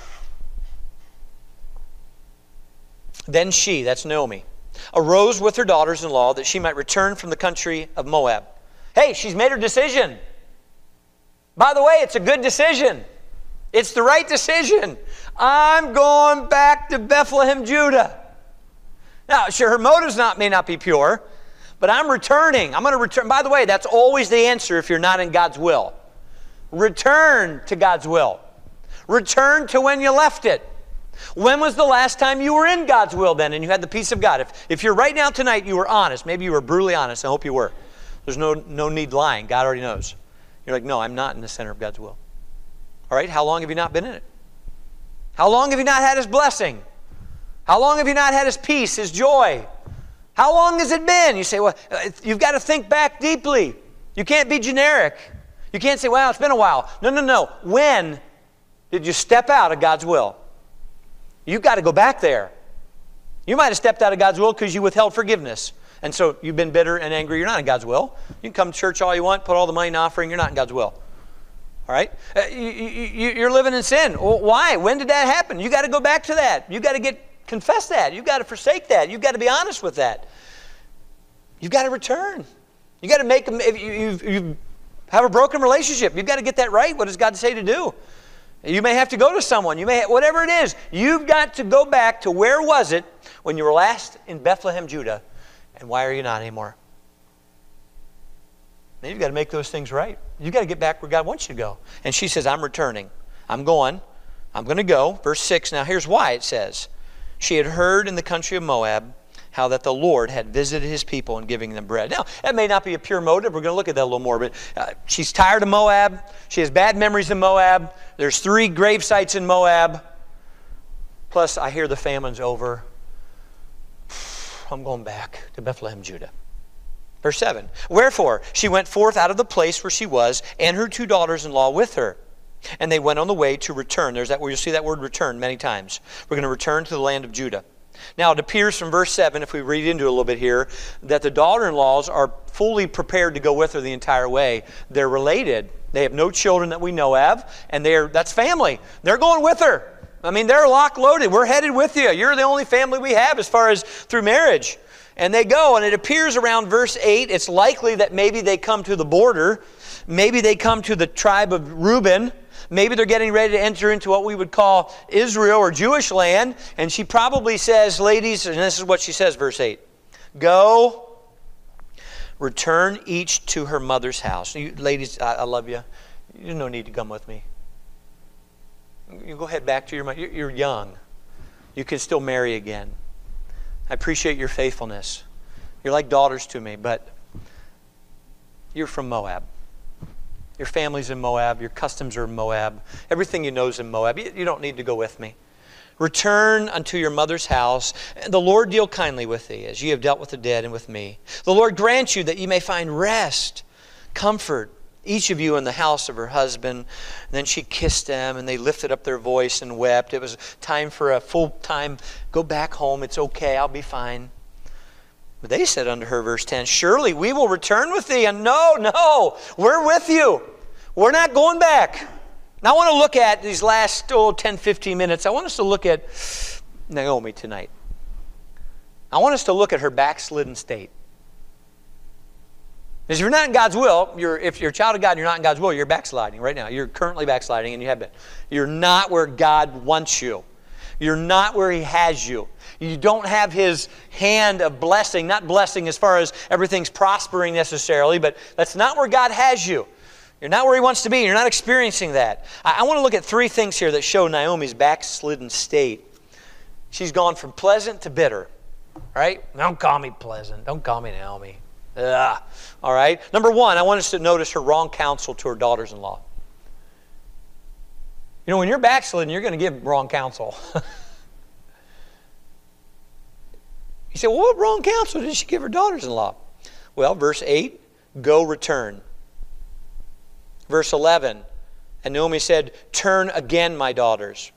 Then she, that's Naomi, arose with her daughters-in-law that she might return from the country of Moab. Hey, she's made her decision. By the way, it's a good decision. It's the right decision. I'm going back to Bethlehem, Judah. Now, sure, her motives not, may not be pure, but I'm returning. I'm going to return. By the way, that's always the answer if you're not in God's will. Return to God's will. Return to when you left it. When was the last time you were in God's will then and you had the peace of God? If, if you're right now tonight, you were honest. Maybe you were brutally honest. I hope you were. There's no, no need lying. God already knows. You're like, no, I'm not in the center of God's will. All right, how long have you not been in it? How long have you not had His blessing? How long have you not had His peace, His joy? How long has it been? You say, well, you've got to think back deeply. You can't be generic. You can't say, well, it's been a while. No, no, no. When did you step out of God's will? You've got to go back there. You might have stepped out of God's will because you withheld forgiveness. And so you've been bitter and angry. You're not in God's will. You can come to church all you want, put all the money in offering. You're not in God's will. All right? Uh, you, you, you're living in sin. Well, why? When did that happen? You got to go back to that. You got to get confess that. You've got to forsake that. You've got to be honest with that. You've got to return. You've got to make them, if you, you, you have a broken relationship, you've got to get that right. What does God say to do? You may have to go to someone. You may, whatever it is, you've got to go back to where was it when you were last in Bethlehem, Judah, and why are you not anymore? Then you've got to make those things right. You've got to get back where God wants you to go. And she says, I'm returning. I'm going. I'm going to go. Verse six, now here's why it says, she had heard in the country of Moab how that the Lord had visited his people in giving them bread. Now, that may not be a pure motive. We're going to look at that a little more. But uh, she's tired of Moab. She has bad memories of Moab. There's three grave sites in Moab. Plus, I hear the famine's over. I'm going back to Bethlehem, Judah. Verse seven, wherefore she went forth out of the place where she was, and her two daughters-in-law with her. And they went on the way to return. There's that where you'll see that word return many times. We're going to return to the land of Judah. Now, it appears from verse seven, if we read into it a little bit here, that the daughter-in-laws are fully prepared to go with her the entire way. They're related. They have no children that we know of, and they're that's family. They're going with her. I mean, they're locked loaded. We're headed with you. You're the only family we have as far as through marriage. And they go, and it appears around verse eight, it's likely that maybe they come to the border. Maybe they come to the tribe of Reuben. Maybe they're getting ready to enter into what we would call Israel or Jewish land. And she probably says, ladies, and this is what she says, verse eight, go, return each to her mother's house. You, ladies, I, I love you. You have no need to come with me. You go head back to your mother. You're young. You can still marry again. I appreciate your faithfulness. You're like daughters to me, but you're from Moab. Your family's in Moab. Your customs are in Moab. Everything you know is in Moab. You, you don't need to go with me. Return unto your mother's house. And the Lord deal kindly with thee, as ye have dealt with the dead and with me. The Lord grant you that ye may find rest, comfort, each of you in the house of her husband. And then she kissed them, and they lifted up their voice and wept. It was time for a full time, go back home. It's okay, I'll be fine. But they said unto her, verse ten, surely we will return with thee. And no, no, we're with you. We're not going back. Now I want to look at these last oh, ten, fifteen minutes. I want us to look at Naomi tonight. I want us to look at her backslidden state. Because if you're not in God's will, you're, if you're a child of God and you're not in God's will, you're backsliding right now. You're currently backsliding, and you have been. You're not where God wants you. You're not where He has you. You don't have His hand of blessing, not blessing as far as everything's prospering necessarily, but that's not where God has you. You're not where He wants to be. You're not experiencing that. I, I want to look at three things here that show Naomi's backslidden state. She's gone from pleasant to bitter. Right? Don't call me pleasant. Don't call me Naomi. Ugh. All right? Number one, I want us to notice her wrong counsel to her daughters-in-law. You know, when you're backslidden, you're going to give wrong counsel. You say, well, what wrong counsel did she give her daughters-in-law? Well, verse eight, go return. Verse eleven, and Naomi said, turn again, my daughters.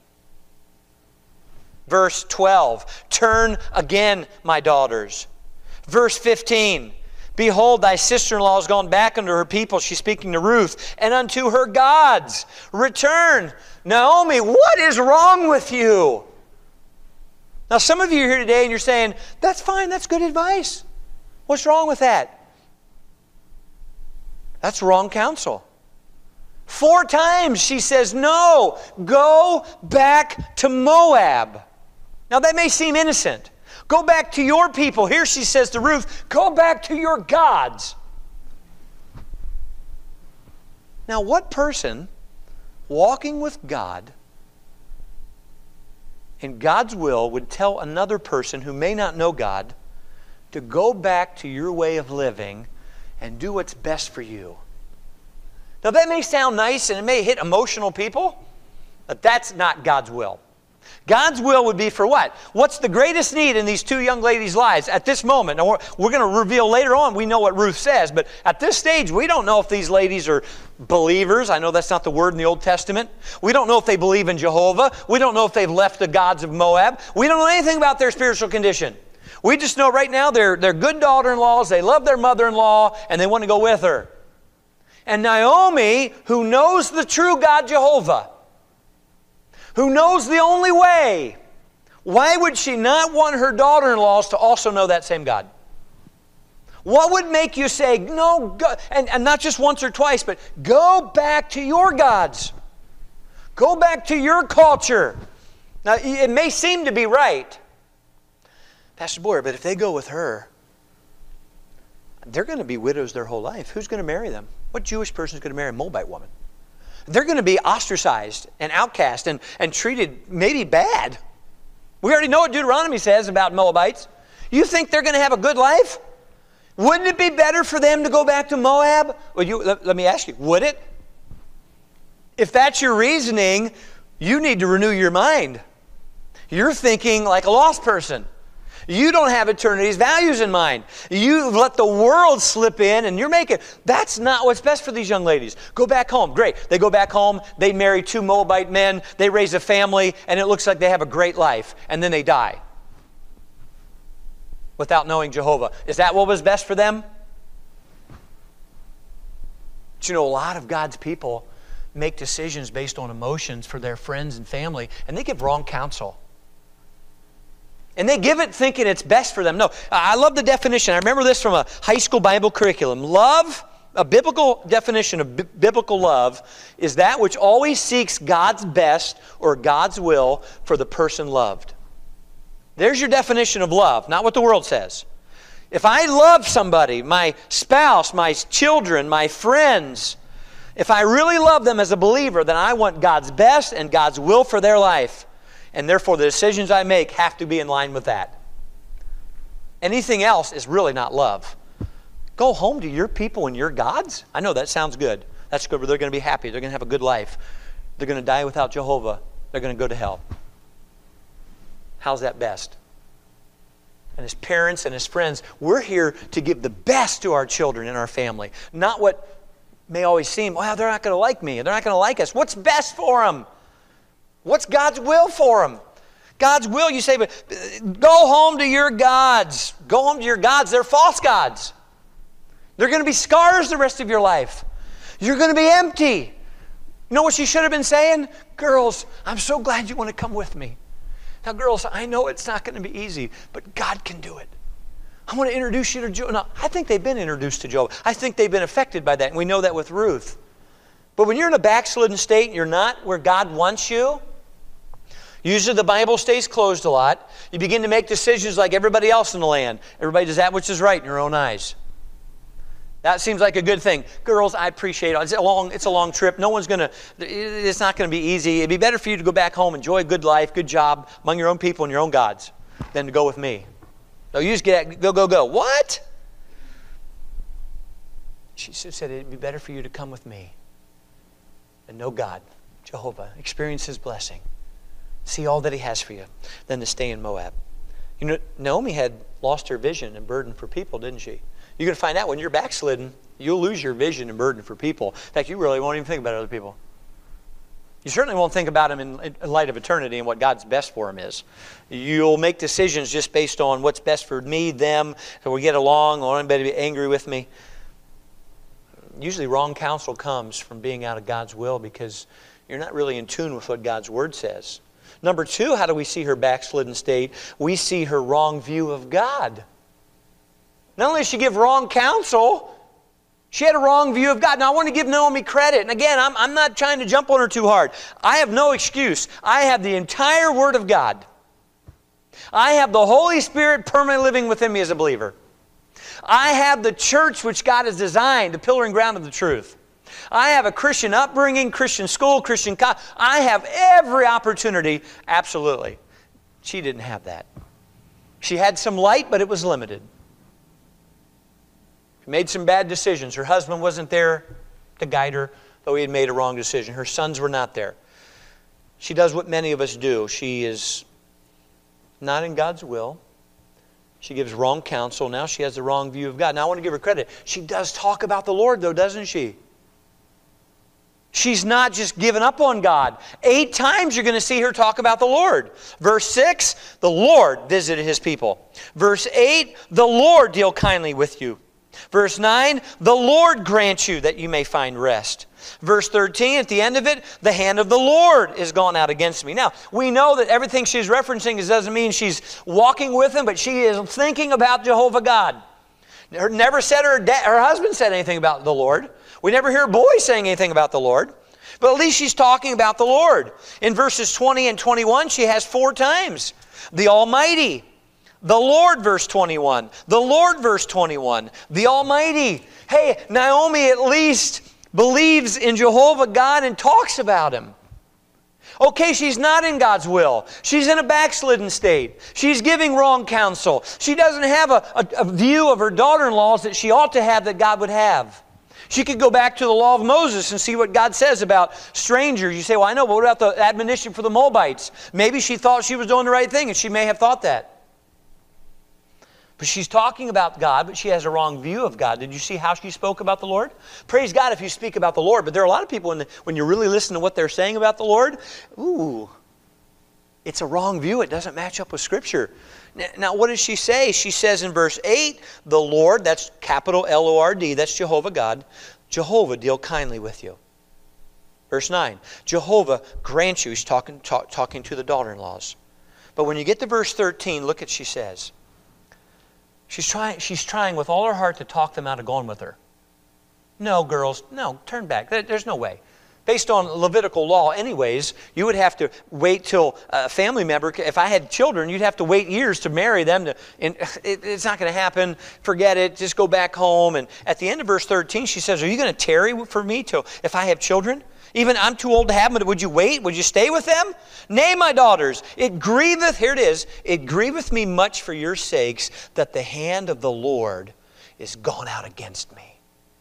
Verse twelve, turn again, my daughters. Verse fifteen, behold, thy sister-in-law is gone back unto her people. She's speaking to Ruth, and unto her gods. Return. Naomi, what is wrong with you? Now, some of you are here today and you're saying, that's fine, that's good advice. What's wrong with that? That's wrong counsel. Four times she says, no, go back to Moab. Now, that may seem innocent. Go back to your people. Here she says to Ruth, go back to your gods. Now, what person walking with God in God's will would tell another person who may not know God to go back to your way of living and do what's best for you? Now, that may sound nice and it may hit emotional people, but that's not God's will. God's will would be for what? What's the greatest need in these two young ladies' lives at this moment? Now, we're, we're going to reveal later on, we know what Ruth says, but at this stage, we don't know if these ladies are believers. I know that's not the word in the Old Testament. We don't know if they believe in Jehovah. We don't know if they've left the gods of Moab. We don't know anything about their spiritual condition. We just know right now they're, they're good daughter-in-laws, they love their mother-in-law, and they want to go with her. And Naomi, who knows the true God Jehovah, who knows the only way, why would she not want her daughter-in-laws to also know that same God? What would make you say, no, go, and, and not just once or twice, but go back to your gods. Go back to your culture. Now, it may seem to be right. Pastor Boyer, but if they go with her, they're going to be widows their whole life. Who's going to marry them? What Jewish person is going to marry a Moabite woman? They're going to be ostracized and outcast and, and treated maybe bad. We already know what Deuteronomy says about Moabites. You think they're going to have a good life? Wouldn't it be better for them to go back to Moab? Well, you, let, let me ask you, would it? If that's your reasoning, you need to renew your mind. You're thinking like a lost person. You don't have eternity's values in mind. You let the world slip in and you're making, that's not what's best for these young ladies. Go back home. Great. They go back home, they marry two Moabite men, they raise a family, and it looks like they have a great life. And then they die without knowing Jehovah. Is that what was best for them? But you know, a lot of God's people make decisions based on emotions for their friends and family, and they give wrong counsel. And they give it thinking it's best for them. No, I love the definition. I remember this from a high school Bible curriculum. Love, a biblical definition of b- biblical love, is that which always seeks God's best or God's will for the person loved. There's your definition of love, not what the world says. If I love somebody, my spouse, my children, my friends, if I really love them as a believer, then I want God's best and God's will for their life. And therefore, the decisions I make have to be in line with that. Anything else is really not love. Go home to your people and your gods. I know that sounds good. That's good. They're going to be happy. They're going to have a good life. They're going to die without Jehovah. They're going to go to hell. How's that best? And as parents and as friends, we're here to give the best to our children and our family. Not what may always seem, well, they're not going to like me. They're not going to like us. What's best for them? What's God's will for them? God's will, you say, but go home to your gods. Go home to your gods. They're false gods. They're going to be scars the rest of your life. You're going to be empty. You know what she should have been saying? Girls, I'm so glad you want to come with me. Now, girls, I know it's not going to be easy, but God can do it. I want to introduce you to Job. Now, I think they've been introduced to Job. I think they've been affected by that, and we know that with Ruth. But when you're in a backslidden state and you're not where God wants you, usually the Bible stays closed a lot. You begin to make decisions like everybody else in the land. Everybody does that which is right in your own eyes. That seems like a good thing. Girls, I appreciate it. It's a long, it's a long trip. No one's going to, it's not going to be easy. It'd be better for you to go back home, enjoy a good life, good job among your own people and your own gods than to go with me. No, you just get, go, go, go. What? She said it'd be better for you to come with me and know God, Jehovah, experience His blessing, see all that He has for you, than to stay in Moab. You know, Naomi had lost her vision and burden for people, didn't she? You're going to find out when you're backslidden, you'll lose your vision and burden for people. In fact, you really won't even think about other people. You certainly won't think about them in, in light of eternity and what God's best for them is. You'll make decisions just based on what's best for me, them, so we get along, I don't want anybody to be angry with me. Usually wrong counsel comes from being out of God's will because you're not really in tune with what God's Word says. Number two, how do we see her backslidden state? We see her wrong view of God. Not only did she give wrong counsel, she had a wrong view of God. Now, I want to give Naomi credit. And again, I'm, I'm not trying to jump on her too hard. I have no excuse. I have the entire Word of God. I have the Holy Spirit permanently living within me as a believer. I have the church which God has designed, the pillar and ground of the truth. I have a Christian upbringing, Christian school, Christian college. I have every opportunity, absolutely. She didn't have that. She had some light, but it was limited. She made some bad decisions. Her husband wasn't there to guide her, though he had made a wrong decision. Her sons were not there. She does what many of us do. She is not in God's will. She gives wrong counsel. Now she has the wrong view of God. Now I want to give her credit. She does talk about the Lord, though, doesn't she? She's not just given up on God. Eight times you're going to see her talk about the Lord. Verse six, the Lord visited His people. Verse eight, the Lord deal kindly with you. Verse nine, the Lord grant you that you may find rest. Verse thirteen, at the end of it, the hand of the Lord is gone out against me. Now, we know that everything she's referencing is, doesn't mean she's walking with Him, but she is thinking about Jehovah God. Her, never said her, da- her husband said anything about the Lord. We never hear boys saying anything about the Lord. But at least she's talking about the Lord. In verses twenty and twenty-one, she has four times. The Almighty. The Lord, verse twenty-one. The Lord, verse twenty-one. The Almighty. Hey, Naomi at least believes in Jehovah God and talks about Him. Okay, she's not in God's will. She's in a backslidden state. She's giving wrong counsel. She doesn't have a, a, a view of her daughter-in-laws that she ought to have, that God would have. She could go back to the law of Moses and see what God says about strangers. You say, well, I know, but what about the admonition for the Moabites? Maybe she thought she was doing the right thing, and she may have thought that. But she's talking about God, but she has a wrong view of God. Did you see how she spoke about the Lord? Praise God if you speak about the Lord. But there are a lot of people, when, the, when you really listen to what they're saying about the Lord, ooh, it's a wrong view. It doesn't match up with Scripture. Now, what does she say? She says in verse eight, the Lord, that's capital L O R D, that's Jehovah God. Jehovah, deal kindly with you. Verse nine, Jehovah grant you. He's talking, talk, talking to the daughter-in-laws. But when you get to verse thirteen, look at what she says. She's trying, she's trying with all her heart to talk them out of going with her. No, girls, no, turn back. There, there's no way. Based on Levitical law anyways, you would have to wait till a family member, if I had children, you'd have to wait years to marry them. To, and it, it's not going to happen. Forget it. Just go back home. And at the end of verse thirteen, she says, are you going to tarry for me till if I have children? Even I'm too old to have them, but would you wait? Would you stay with them? Nay, my daughters, it grieveth, here it is, it grieveth me much for your sakes that the hand of the Lord is gone out against me.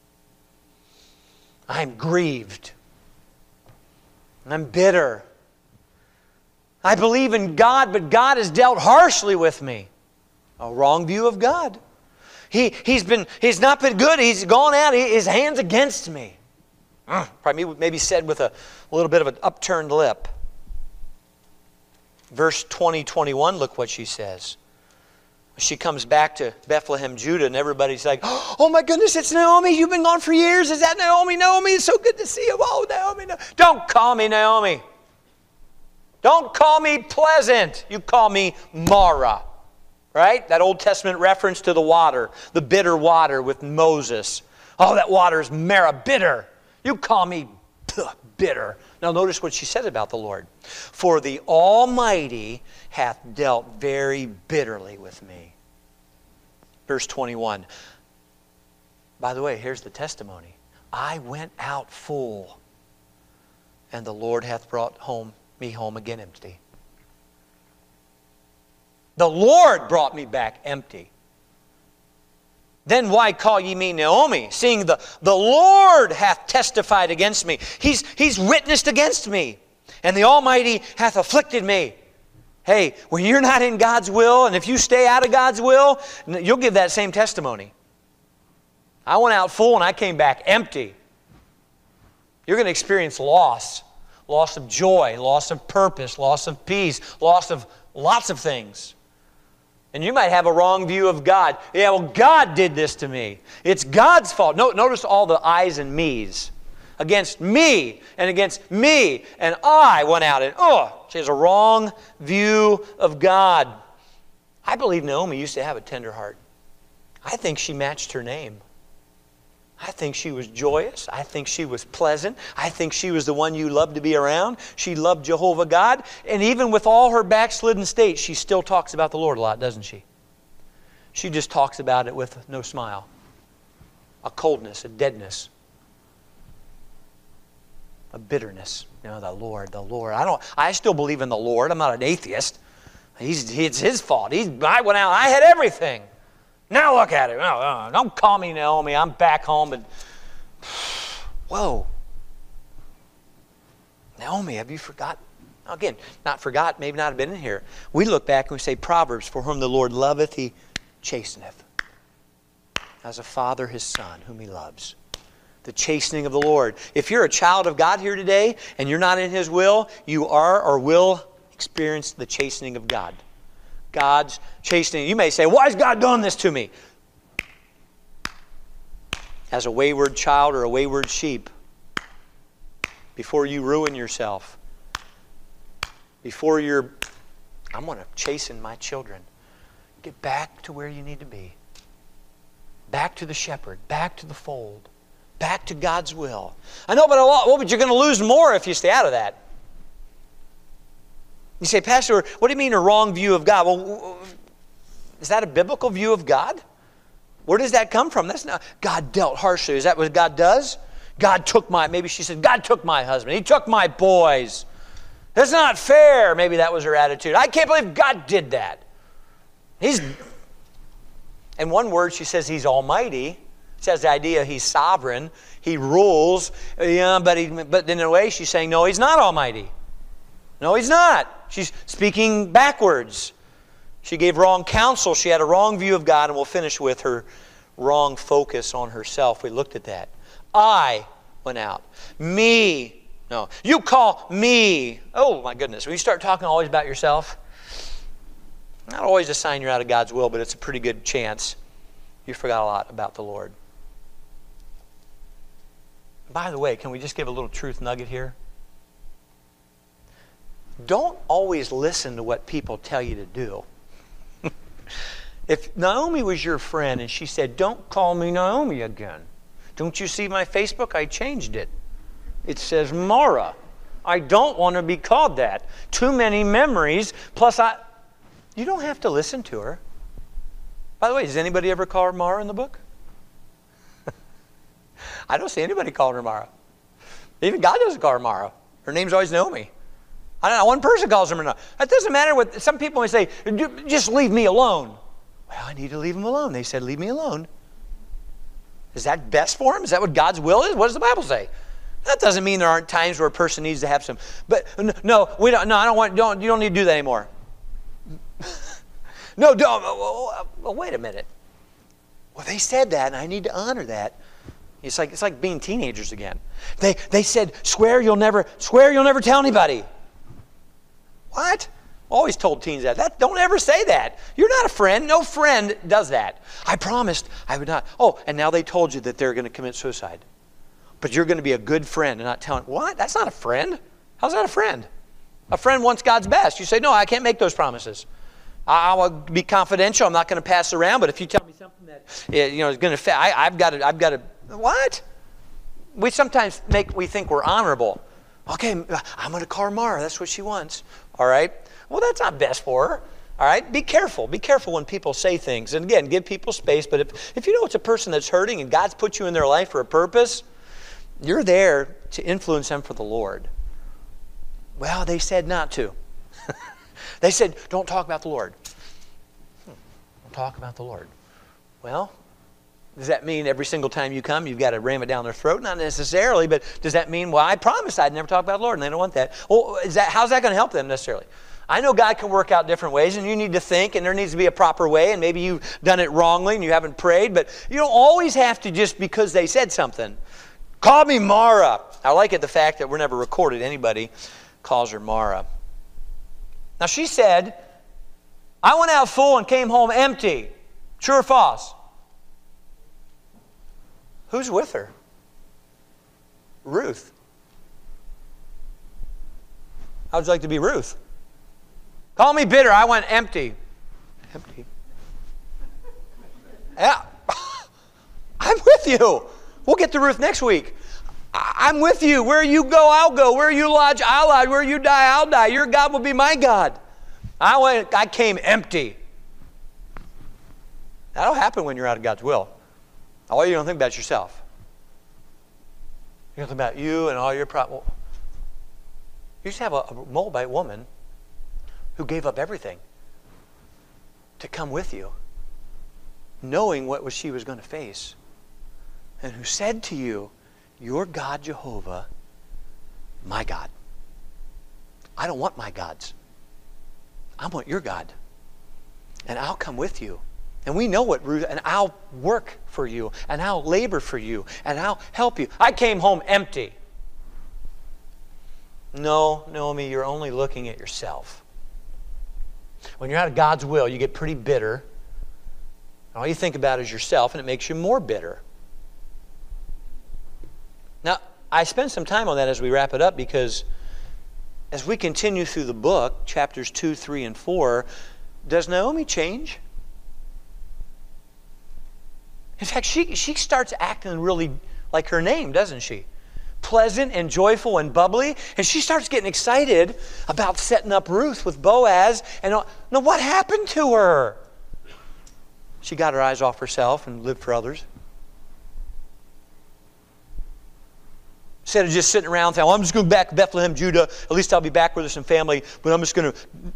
I'm grieved. I'm bitter. I believe in God, but God has dealt harshly with me. A wrong view of God. He, he's, been, he's not been good. He's gone out. He, his hand's against me. Probably maybe said with a, a little bit of an upturned lip. Verse twenty, twenty-one, look what she says. She comes back to Bethlehem, Judah, and everybody's like, oh my goodness, it's Naomi. You've been gone for years. Is that Naomi? Naomi, it's so good to see you. Oh, Naomi. No. Don't call me Naomi. Don't call me pleasant. You call me Mara. Right? That Old Testament reference to the water, the bitter water with Moses. Oh, that water is Mara, bitter. You call me ugh, bitter. Now notice what she said about the Lord. For the Almighty hath dealt very bitterly with me. Verse twenty-one. By the way, here's the testimony. I went out full, and the Lord hath brought home me home again empty. The Lord brought me back empty. Then why call ye me Naomi, seeing the, the Lord hath testified against me? He's, he's witnessed against me, and the Almighty hath afflicted me. Hey, when you're not in God's will, and if you stay out of God's will, you'll give that same testimony. I went out full and I came back empty. You're going to experience loss. Loss of joy, loss of purpose, loss of peace, loss of lots of things. And you might have a wrong view of God. Yeah, well, God did this to me. It's God's fault. No, notice all the I's and me's. Against me and against me. And I went out and, oh, she has a wrong view of God. I believe Naomi used to have a tender heart. I think she matched her name. I think she was joyous. I think she was pleasant. I think she was the one you loved to be around. She loved Jehovah God. And even with all her backslidden state, she still talks about the Lord a lot, doesn't she? She just talks about it with no smile. A coldness, a deadness. A bitterness. You know, the Lord, the Lord. I don't. I still believe in the Lord. I'm not an atheist. He's, it's His fault. He's, I went out. I had everything. Now look at it. No, no, don't call me Naomi. I'm back home. And whoa. Naomi, have you forgotten? Again, not forgot, maybe not have been in here. We look back and we say, Proverbs, for whom the Lord loveth, He chasteneth. As a father his son, whom He loves. The chastening of the Lord. If you're a child of God here today and you're not in His will, you are or will experience the chastening of God. God's chastening. You may say, why has God done this to me? As a wayward child or a wayward sheep, before you ruin yourself, before you're, I'm going to chasten my children. Get back to where you need to be. Back to the shepherd, back to the fold, back to God's will. I know, but a lot, well, but you're going to lose more if you stay out of that. You say, Pastor, what do you mean a wrong view of God? Well, is that a biblical view of God? Where does that come from? That's not, God dealt harshly. Is that what God does? God took my, maybe she said, God took my husband. He took my boys. That's not fair. Maybe that was her attitude. I can't believe God did that. He's, in one word, she says he's almighty. She has the idea he's sovereign. He rules. Yeah, but, he, but in a way, she's saying, no, he's not almighty. No, he's not. She's speaking backwards. She gave wrong counsel. She had a wrong view of God, and we'll finish with her wrong focus on herself. We looked at that. I went out. Me. No. You call me. Oh, my goodness. When you start talking always about yourself, not always a sign you're out of God's will, but it's a pretty good chance you forgot a lot about the Lord. By the way, can we just give a little truth nugget here? Don't always listen to what people tell you to do. If Naomi was your friend and she said, don't call me Naomi again. Don't you see my Facebook? I changed it. It says Mara. I don't want to be called that. Too many memories. Plus, I. You don't have to listen to her. By the way, does anybody ever call her Mara in the book? I don't see anybody calling her Mara. Even God doesn't call her Mara. Her name's always Naomi. I don't know, one person calls her Mara. That doesn't matter what, some people may say, just leave me alone. Well, I need to leave him alone. They said, leave me alone. Is that best for him? Is that what God's will is? What does the Bible say? That doesn't mean there aren't times where a person needs to have some. But no, we don't. No, I don't want. Don't. You don't need to do that anymore. No, don't. Well, wait a minute. Well, they said that, and I need to honor that. It's like it's like being teenagers again. They they said, swear you'll never swear you'll never tell anybody. What? Always told teens that. That don't ever say that. You're not a friend. No friend does that. I promised I would not. Oh, and now they told you that they're going to commit suicide. But you're going to be a good friend and not telling. What? That's not a friend. How's that a friend? A friend wants God's best. You say, no, I can't make those promises. I will be confidential. I'm not going to pass around. But if you tell me something that you know is going to, I, I've got to. I've got to. What? We sometimes make we think we're honorable. Okay, I'm going to call her Mara. That's what she wants. All right. Well, that's not best for her. All right. Be careful. Be careful when people say things. And again, give people space. But if if you know it's a person that's hurting and God's put you in their life for a purpose, you're there to influence them for the Lord. Well, they said not to. They said, don't talk about the Lord. Hmm. Don't talk about the Lord. Well, does that mean every single time you come, you've got to ram it down their throat? Not necessarily, but does that mean, well, I promised I'd never talk about the Lord, and they don't want that. Well, is that how's that going to help them necessarily? I know God can work out different ways, and you need to think, and there needs to be a proper way, and maybe you've done it wrongly, and you haven't prayed, but you don't always have to just because they said something. Call me Mara. I like it, the fact that we're never recorded anybody calls her Mara. Now she said, I went out full and came home empty. True or false? Who's with her? Ruth. How would you like to be Ruth? Call me bitter. I went empty. Empty. Yeah. I'm with you. We'll get to Ruth next week. I'm with you. Where you go, I'll go. Where you lodge, I'll lodge. Where you die, I'll die. Your God will be my God. I went, I came empty. That'll happen when you're out of God's will. All you don't think about is yourself. You don't think about you and all your problems. You used to have a, a Moabite woman who gave up everything to come with you, knowing what was she was going to face, and who said to you, your God, Jehovah, my God. I don't want my gods. I want your God. And I'll come with you. And we know what Ruth, and I'll work for you, and I'll labor for you, and I'll help you. I came home empty. No, Naomi, you're only looking at yourself. When you're out of God's will, you get pretty bitter. All you think about is yourself, and it makes you more bitter. Now, I spend some time on that as we wrap it up because as we continue through the book, chapters two, three, and four, does Naomi change? In fact, she, she starts acting really like her name, doesn't she? Pleasant and joyful and bubbly. And she starts getting excited about setting up Ruth with Boaz. And now, what happened to her? She got her eyes off herself and lived for others. Instead of just sitting around saying, well, I'm just going back to Bethlehem, Judah. At least I'll be back with some family. But I'm just going to...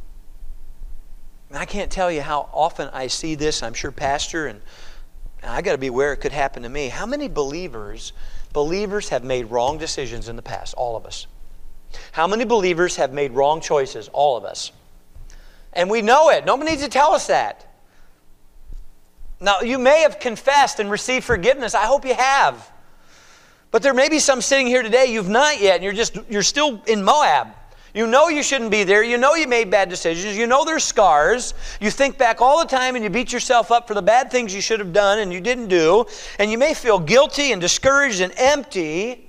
I can't tell you how often I see this. I'm sure Pastor, and I got to be aware it could happen to me. How many believers, believers have made wrong decisions in the past? All of us. How many believers have made wrong choices? All of us. And we know it. Nobody needs to tell us that. Now, you may have confessed and received forgiveness. I hope you have. But there may be some sitting here today you've not yet, and you're just you're still in Moab. You know you shouldn't be there. You know you made bad decisions. You know there's scars. You think back all the time and you beat yourself up for the bad things you should have done and you didn't do. And you may feel guilty and discouraged and empty.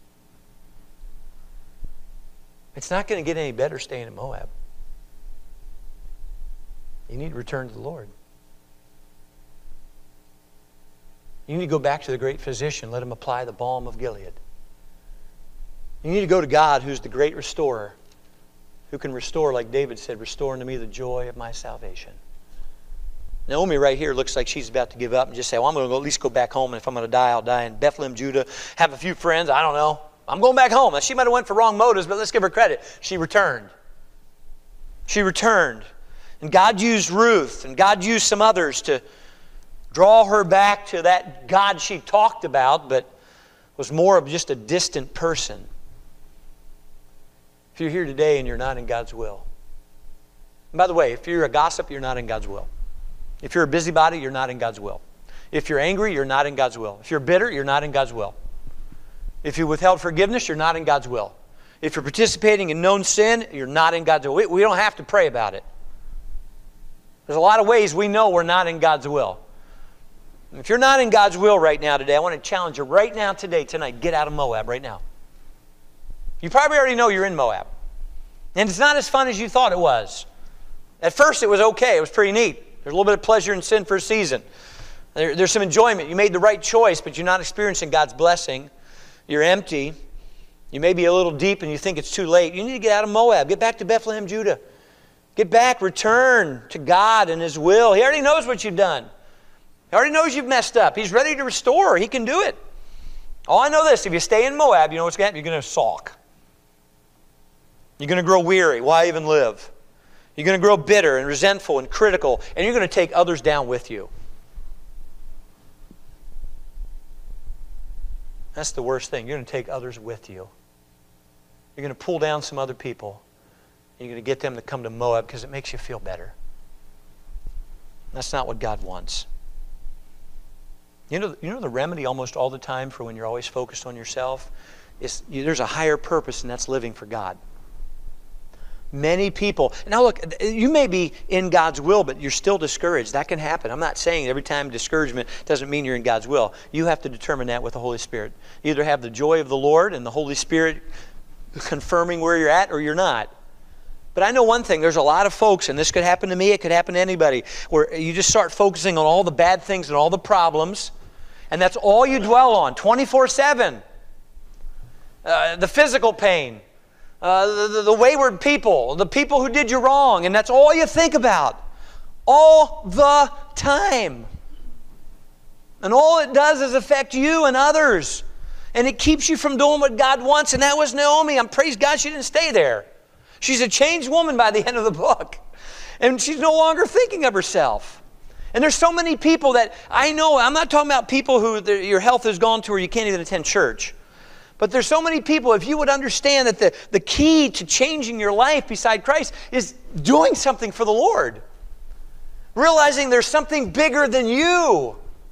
It's not going to get any better staying in Moab. You need to return to the Lord. You need to go back to the great physician. Let him apply the balm of Gilead. You need to go to God, who's the great restorer, who can restore, like David said, restore unto me the joy of my salvation. Naomi right here looks like she's about to give up and just say, well, I'm going to at least go back home, and if I'm going to die, I'll die in Bethlehem, Judah, have a few friends, I don't know. I'm going back home. Now, she might have went for wrong motives, but let's give her credit. She returned. She returned. And God used Ruth, and God used some others to draw her back to that God she talked about, but was more of just a distant person. If you're here today and you're not in God's will. And by the way, if you're a gossip, you're not in God's will. If you're a busybody, you're not in God's will. If you're angry, you're not in God's will. If you're bitter, you're not in God's will. If you withheld forgiveness, you're not in God's will. If you're participating in known sin, you're not in God's will. We, we don't have to pray about it. There's a lot of ways we know we're not in God's will. If you're not in God's will right now today, I want to challenge you right now, today, tonight, get out of Moab right now. You probably already know you're in Moab. And it's not as fun as you thought it was. At first it was okay. It was pretty neat. There's a little bit of pleasure in sin for a season. There, there's some enjoyment. You made the right choice, but you're not experiencing God's blessing. You're empty. You may be a little deep and you think it's too late. You need to get out of Moab. Get back to Bethlehem, Judah. Get back. Return to God and His will. He already knows what you've done. He already knows you've messed up. He's ready to restore. He can do it. Oh, I know this. If you stay in Moab, you know what's going to happen? You're going to sulk. You're going to grow weary. Why even live? You're going to grow bitter and resentful and critical, and you're going to take others down with you. That's the worst thing. You're going to take others with you. You're going to pull down some other people. You're going to get them to come to Moab because it makes you feel better. That's not what God wants. You know, you know the remedy almost all the time for when you're always focused on yourself? Is you, there's a higher purpose, and that's living for God. Many people, now look, you may be in God's will, but you're still discouraged. That can happen. I'm not saying every time discouragement doesn't mean you're in God's will. You have to determine that with the Holy Spirit. You either have the joy of the Lord and the Holy Spirit confirming where you're at, or you're not. But I know one thing, there's a lot of folks, and this could happen to me, it could happen to anybody, where you just start focusing on all the bad things and all the problems, and that's all you dwell on, twenty-four seven. Uh, the physical pain, uh, the, the wayward people, the people who did you wrong, and that's all you think about all the time. And all it does is affect you and others, and it keeps you from doing what God wants, and that was Naomi. I'm praise God she didn't stay there. She's a changed woman by the end of the book. And she's no longer thinking of herself. And there's so many people that I know, I'm not talking about people who the, your health has gone to where you can't even attend church. But there's so many people, if you would understand that the, the key to changing your life beside Christ is doing something for the Lord. Realizing there's something bigger than you.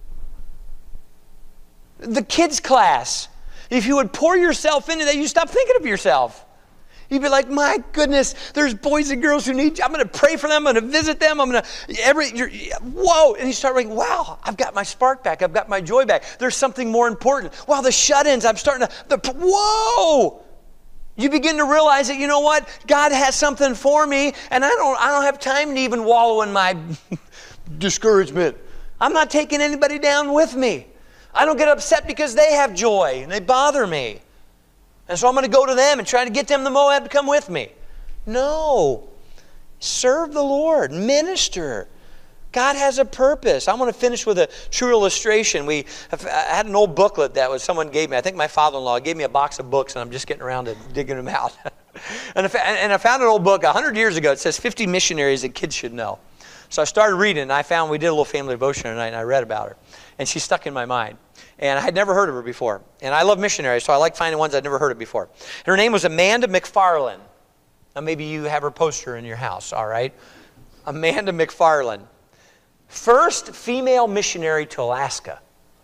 The kids' class. If you would pour yourself into that, you stop thinking of yourself. You'd be like, my goodness, there's boys and girls who need you. I'm going to pray for them. I'm going to visit them. I'm going to, every, you're, whoa. And you start like, wow, I've got my spark back. I've got my joy back. There's something more important. Wow, the shut-ins, I'm starting to, the, whoa. You begin to realize that, you know what? God has something for me, and I don't, I don't have time to even wallow in my discouragement. I'm not taking anybody down with me. I don't get upset because they have joy, and they bother me. And so I'm going to go to them and try to get them to Moab to come with me. No. Serve the Lord. Minister. God has a purpose. I'm going to finish with a true illustration. We have, I had an old booklet that was someone gave me. I think my father-in-law gave me a box of books, and I'm just getting around to digging them out. and, I, and I found an old book one hundred years ago. It says fifty missionaries that kids should know. So I started reading, and I found we did a little family devotion tonight, and I read about her. And she stuck in my mind. And I had never heard of her before. And I love missionaries, so I like finding ones I'd never heard of before. And her name was Amanda McFarland. Now, maybe you have her poster in your house, all right? Amanda McFarland. First female missionary to Alaska.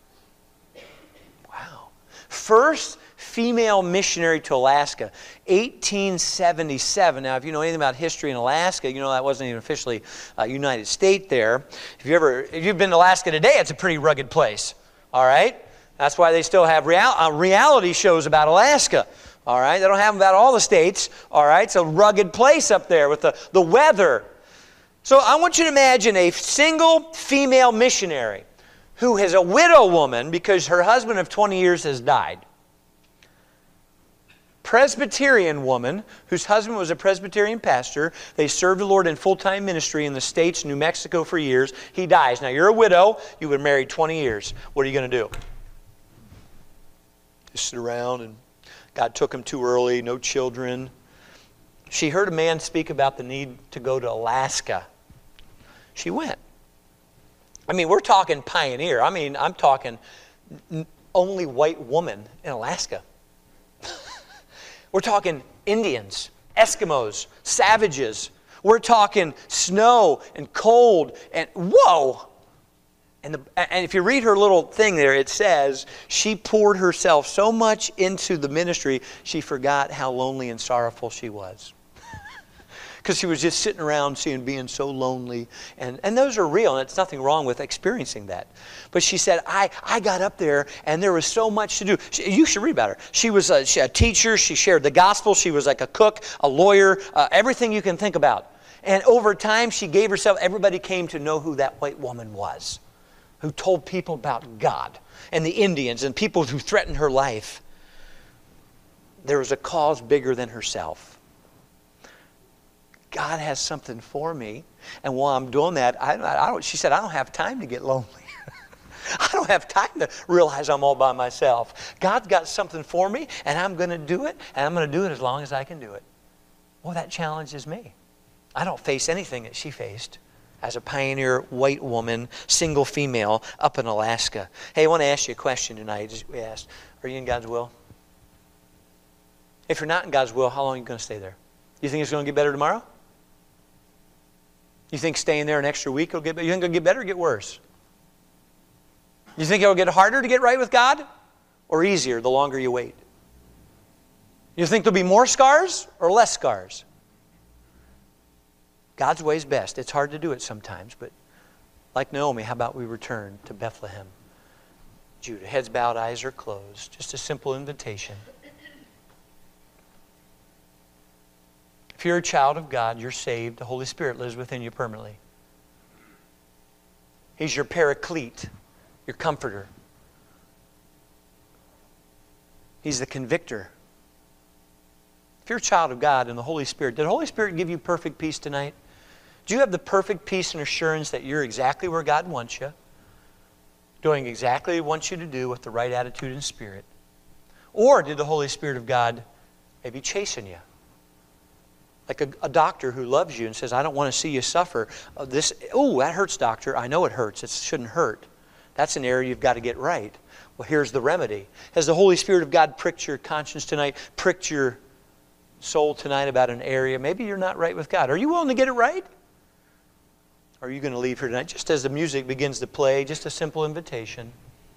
Wow. First female missionary to Alaska. eighteen seventy-seven. Now, if you know anything about history in Alaska, you know that wasn't even officially a United State there. If, you ever, if you've been to Alaska today, it's a pretty rugged place. All right? That's why they still have real, uh, reality shows about Alaska. All right? They don't have them about all the states. All right? It's a rugged place up there with the, the weather. So I want you to imagine a single female missionary who is a widow woman because her husband of twenty years has died. Presbyterian woman whose husband was a Presbyterian pastor. They served the Lord in full-time ministry in the States, New Mexico for years. He dies. Now you're a widow. You've been married twenty years. What are you going to do? Just sit around and God took him too early, no children. She heard a man speak about the need to go to Alaska. She went. I mean, we're talking pioneer. I mean, I'm talking only white woman in Alaska. We're talking Indians, Eskimos, savages. We're talking snow and cold and whoa. And, the, and if you read her little thing there, it says she poured herself so much into the ministry, she forgot how lonely and sorrowful she was. Because she was just sitting around seeing being so lonely. And, and those are real, and it's nothing wrong with experiencing that. But she said, I, I got up there, and there was so much to do. She, you should read about her. She was a, she, a teacher. She shared the gospel. She was like a cook, a lawyer, uh, everything you can think about. And over time, she gave herself, everybody came to know who that white woman was, who told people about God and the Indians and people who threatened her life. There was a cause bigger than herself. God has something for me. And while I'm doing that, I, I don't, she said, I don't have time to get lonely. I don't have time to realize I'm all by myself. God's got something for me, and I'm going to do it, and I'm going to do it as long as I can do it. Well, that challenges me. I don't face anything that she faced as a pioneer white woman, single female, up in Alaska. Hey, I want to ask you a question tonight. As we asked, are you in God's will? If you're not in God's will, how long are you going to stay there? You think it's going to get better tomorrow? You think staying there an extra week will get better? You think it'll get better or get worse? You think it'll get harder to get right with God or easier the longer you wait? You think there'll be more scars or less scars? God's way is best. It's hard to do it sometimes, but like Naomi, how about we return to Bethlehem, Judah? Heads bowed, eyes are closed. Just a simple invitation. If you're a child of God, you're saved. The Holy Spirit lives within you permanently. He's your paraclete, your comforter. He's the convictor. If you're a child of God and the Holy Spirit, did the Holy Spirit give you perfect peace tonight? Do you have the perfect peace and assurance that you're exactly where God wants you, doing exactly what He wants you to do with the right attitude and spirit? Or did the Holy Spirit of God maybe chasten you? Like a, a doctor who loves you and says, I don't want to see you suffer. Uh, this, oh, that hurts, doctor. I know it hurts. It shouldn't hurt. That's an area you've got to get right. Well, here's the remedy. Has the Holy Spirit of God pricked your conscience tonight, pricked your soul tonight about an area? Maybe you're not right with God. Are you willing to get it right? Or are you going to leave here tonight? Just as the music begins to play, just a simple invitation.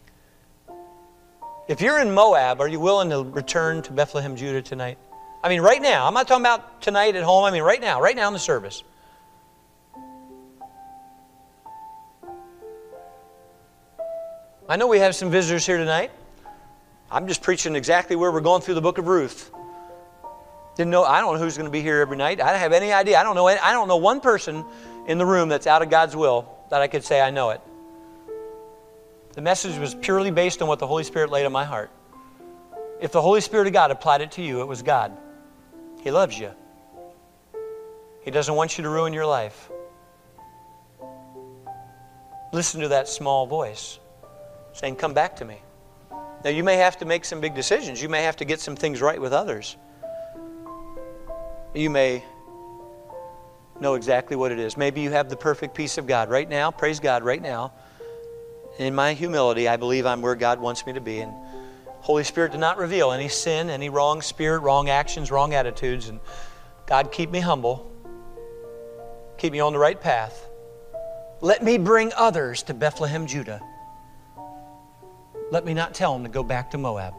If you're in Moab, are you willing to return to Bethlehem, Judah tonight? I mean, right now. I'm not talking about tonight at home. I mean, right now. Right now in the service. I know we have some visitors here tonight. I'm just preaching exactly where we're going through the book of Ruth. Didn't know. I don't know who's going to be here every night. I don't have any idea. I don't know. I don't know one person in the room that's out of God's will that I could say I know it. The message was purely based on what the Holy Spirit laid on my heart. If the Holy Spirit of God applied it to you, it was God. He loves you. He doesn't want you to ruin your life. listen to that small voice saying, come back to me. Now, you may have to make some big decisions. You may have to get some things right with others. You may know exactly what it is. Maybe you have the perfect peace of God right now. Praise God right now. In my humility, I believe I'm where God wants me to be. And Holy Spirit did not reveal any sin, any wrong spirit, wrong actions, wrong attitudes. And God, keep me humble. Keep me on the right path. Let me bring others to Bethlehem, Judah. Let me not tell them to go back to Moab.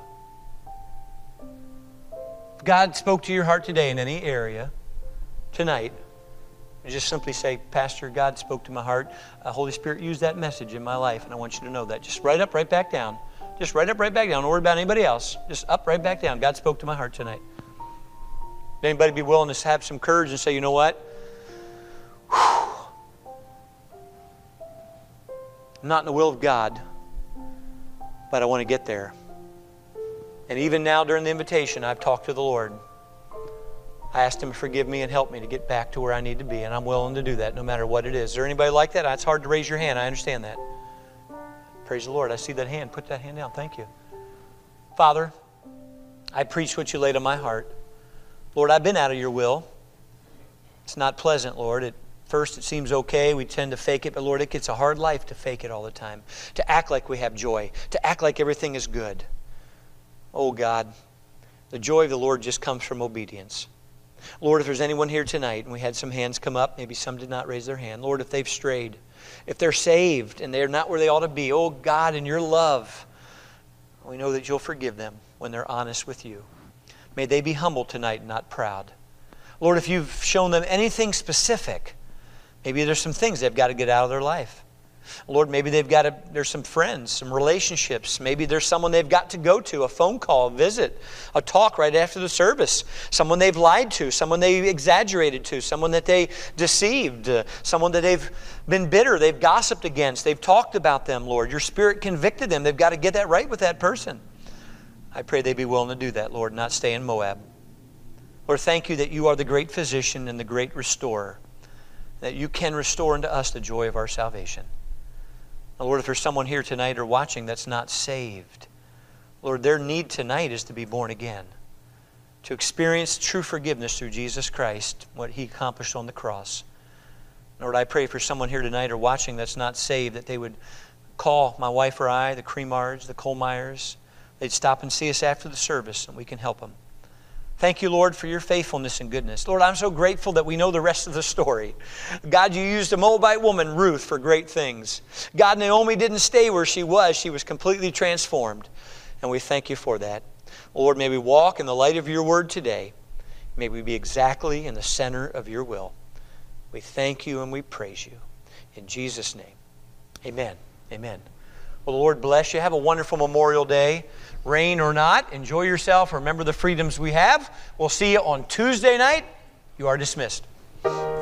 If God spoke to your heart today in any area, tonight, just simply say, Pastor, God spoke to my heart. Uh, Holy Spirit used that message in my life, and I want you to know that. Just write up, right back down. Just write up, right back down. Don't worry about anybody else. Just up, right back down. God spoke to my heart tonight. Would anybody be willing to have some courage and say, you know what? Whew. I'm not in the will of God, but I want to get there. And even now during the invitation, I've talked to the Lord. I asked Him to forgive me and help me to get back to where I need to be, and I'm willing to do that no matter what it is. Is there anybody like that? It's hard to raise your hand. I understand that. Praise the Lord. I see that hand. Put that hand down. Thank you. Father, I preach what you laid on my heart. Lord, I've been out of your will. It's not pleasant, Lord. At first it seems okay. We tend to fake it, but Lord, it gets a hard life to fake it all the time. To act like we have joy. To act like everything is good. Oh God, the joy of the Lord just comes from obedience. Lord, if there's anyone here tonight, and we had some hands come up, maybe some did not raise their hand. Lord, if they've strayed, if they're saved and they're not where they ought to be, oh God, in your love, we know that you'll forgive them when they're honest with you. May they be humble tonight and not proud. Lord, if you've shown them anything specific, maybe there's some things they've got to get out of their life. Lord, maybe they've got to, there's some friends, some relationships. Maybe there's someone they've got to go to, a phone call, a visit, a talk right after the service. Someone they've lied to, someone they exaggerated to, someone that they deceived, uh, someone that they've been bitter, they've gossiped against, they've talked about them, Lord. Your Spirit convicted them. They've got to get that right with that person. I pray they be willing to do that, Lord, not stay in Moab. Lord, thank you that you are the great physician and the great restorer, that you can restore unto us the joy of our salvation. Lord, if there's someone here tonight or watching that's not saved, Lord, their need tonight is to be born again, to experience true forgiveness through Jesus Christ, what He accomplished on the cross. Lord, I pray for someone here tonight or watching that's not saved, that they would call my wife or I, the Cremards, the Colmeyers. They'd stop and see us after the service, and we can help them. Thank you, Lord, for your faithfulness and goodness. Lord, I'm so grateful that we know the rest of the story. God, you used a Moabite woman, Ruth, for great things. God, Naomi didn't stay where she was. She was completely transformed. And we thank you for that. Lord, may we walk in the light of your word today. May we be exactly in the center of your will. We thank you and we praise you. In Jesus' name, amen. Amen. Well, the Lord bless you. Have a wonderful Memorial Day. Rain or not, enjoy yourself. Remember the freedoms we have. We'll see you on Tuesday night. You are dismissed.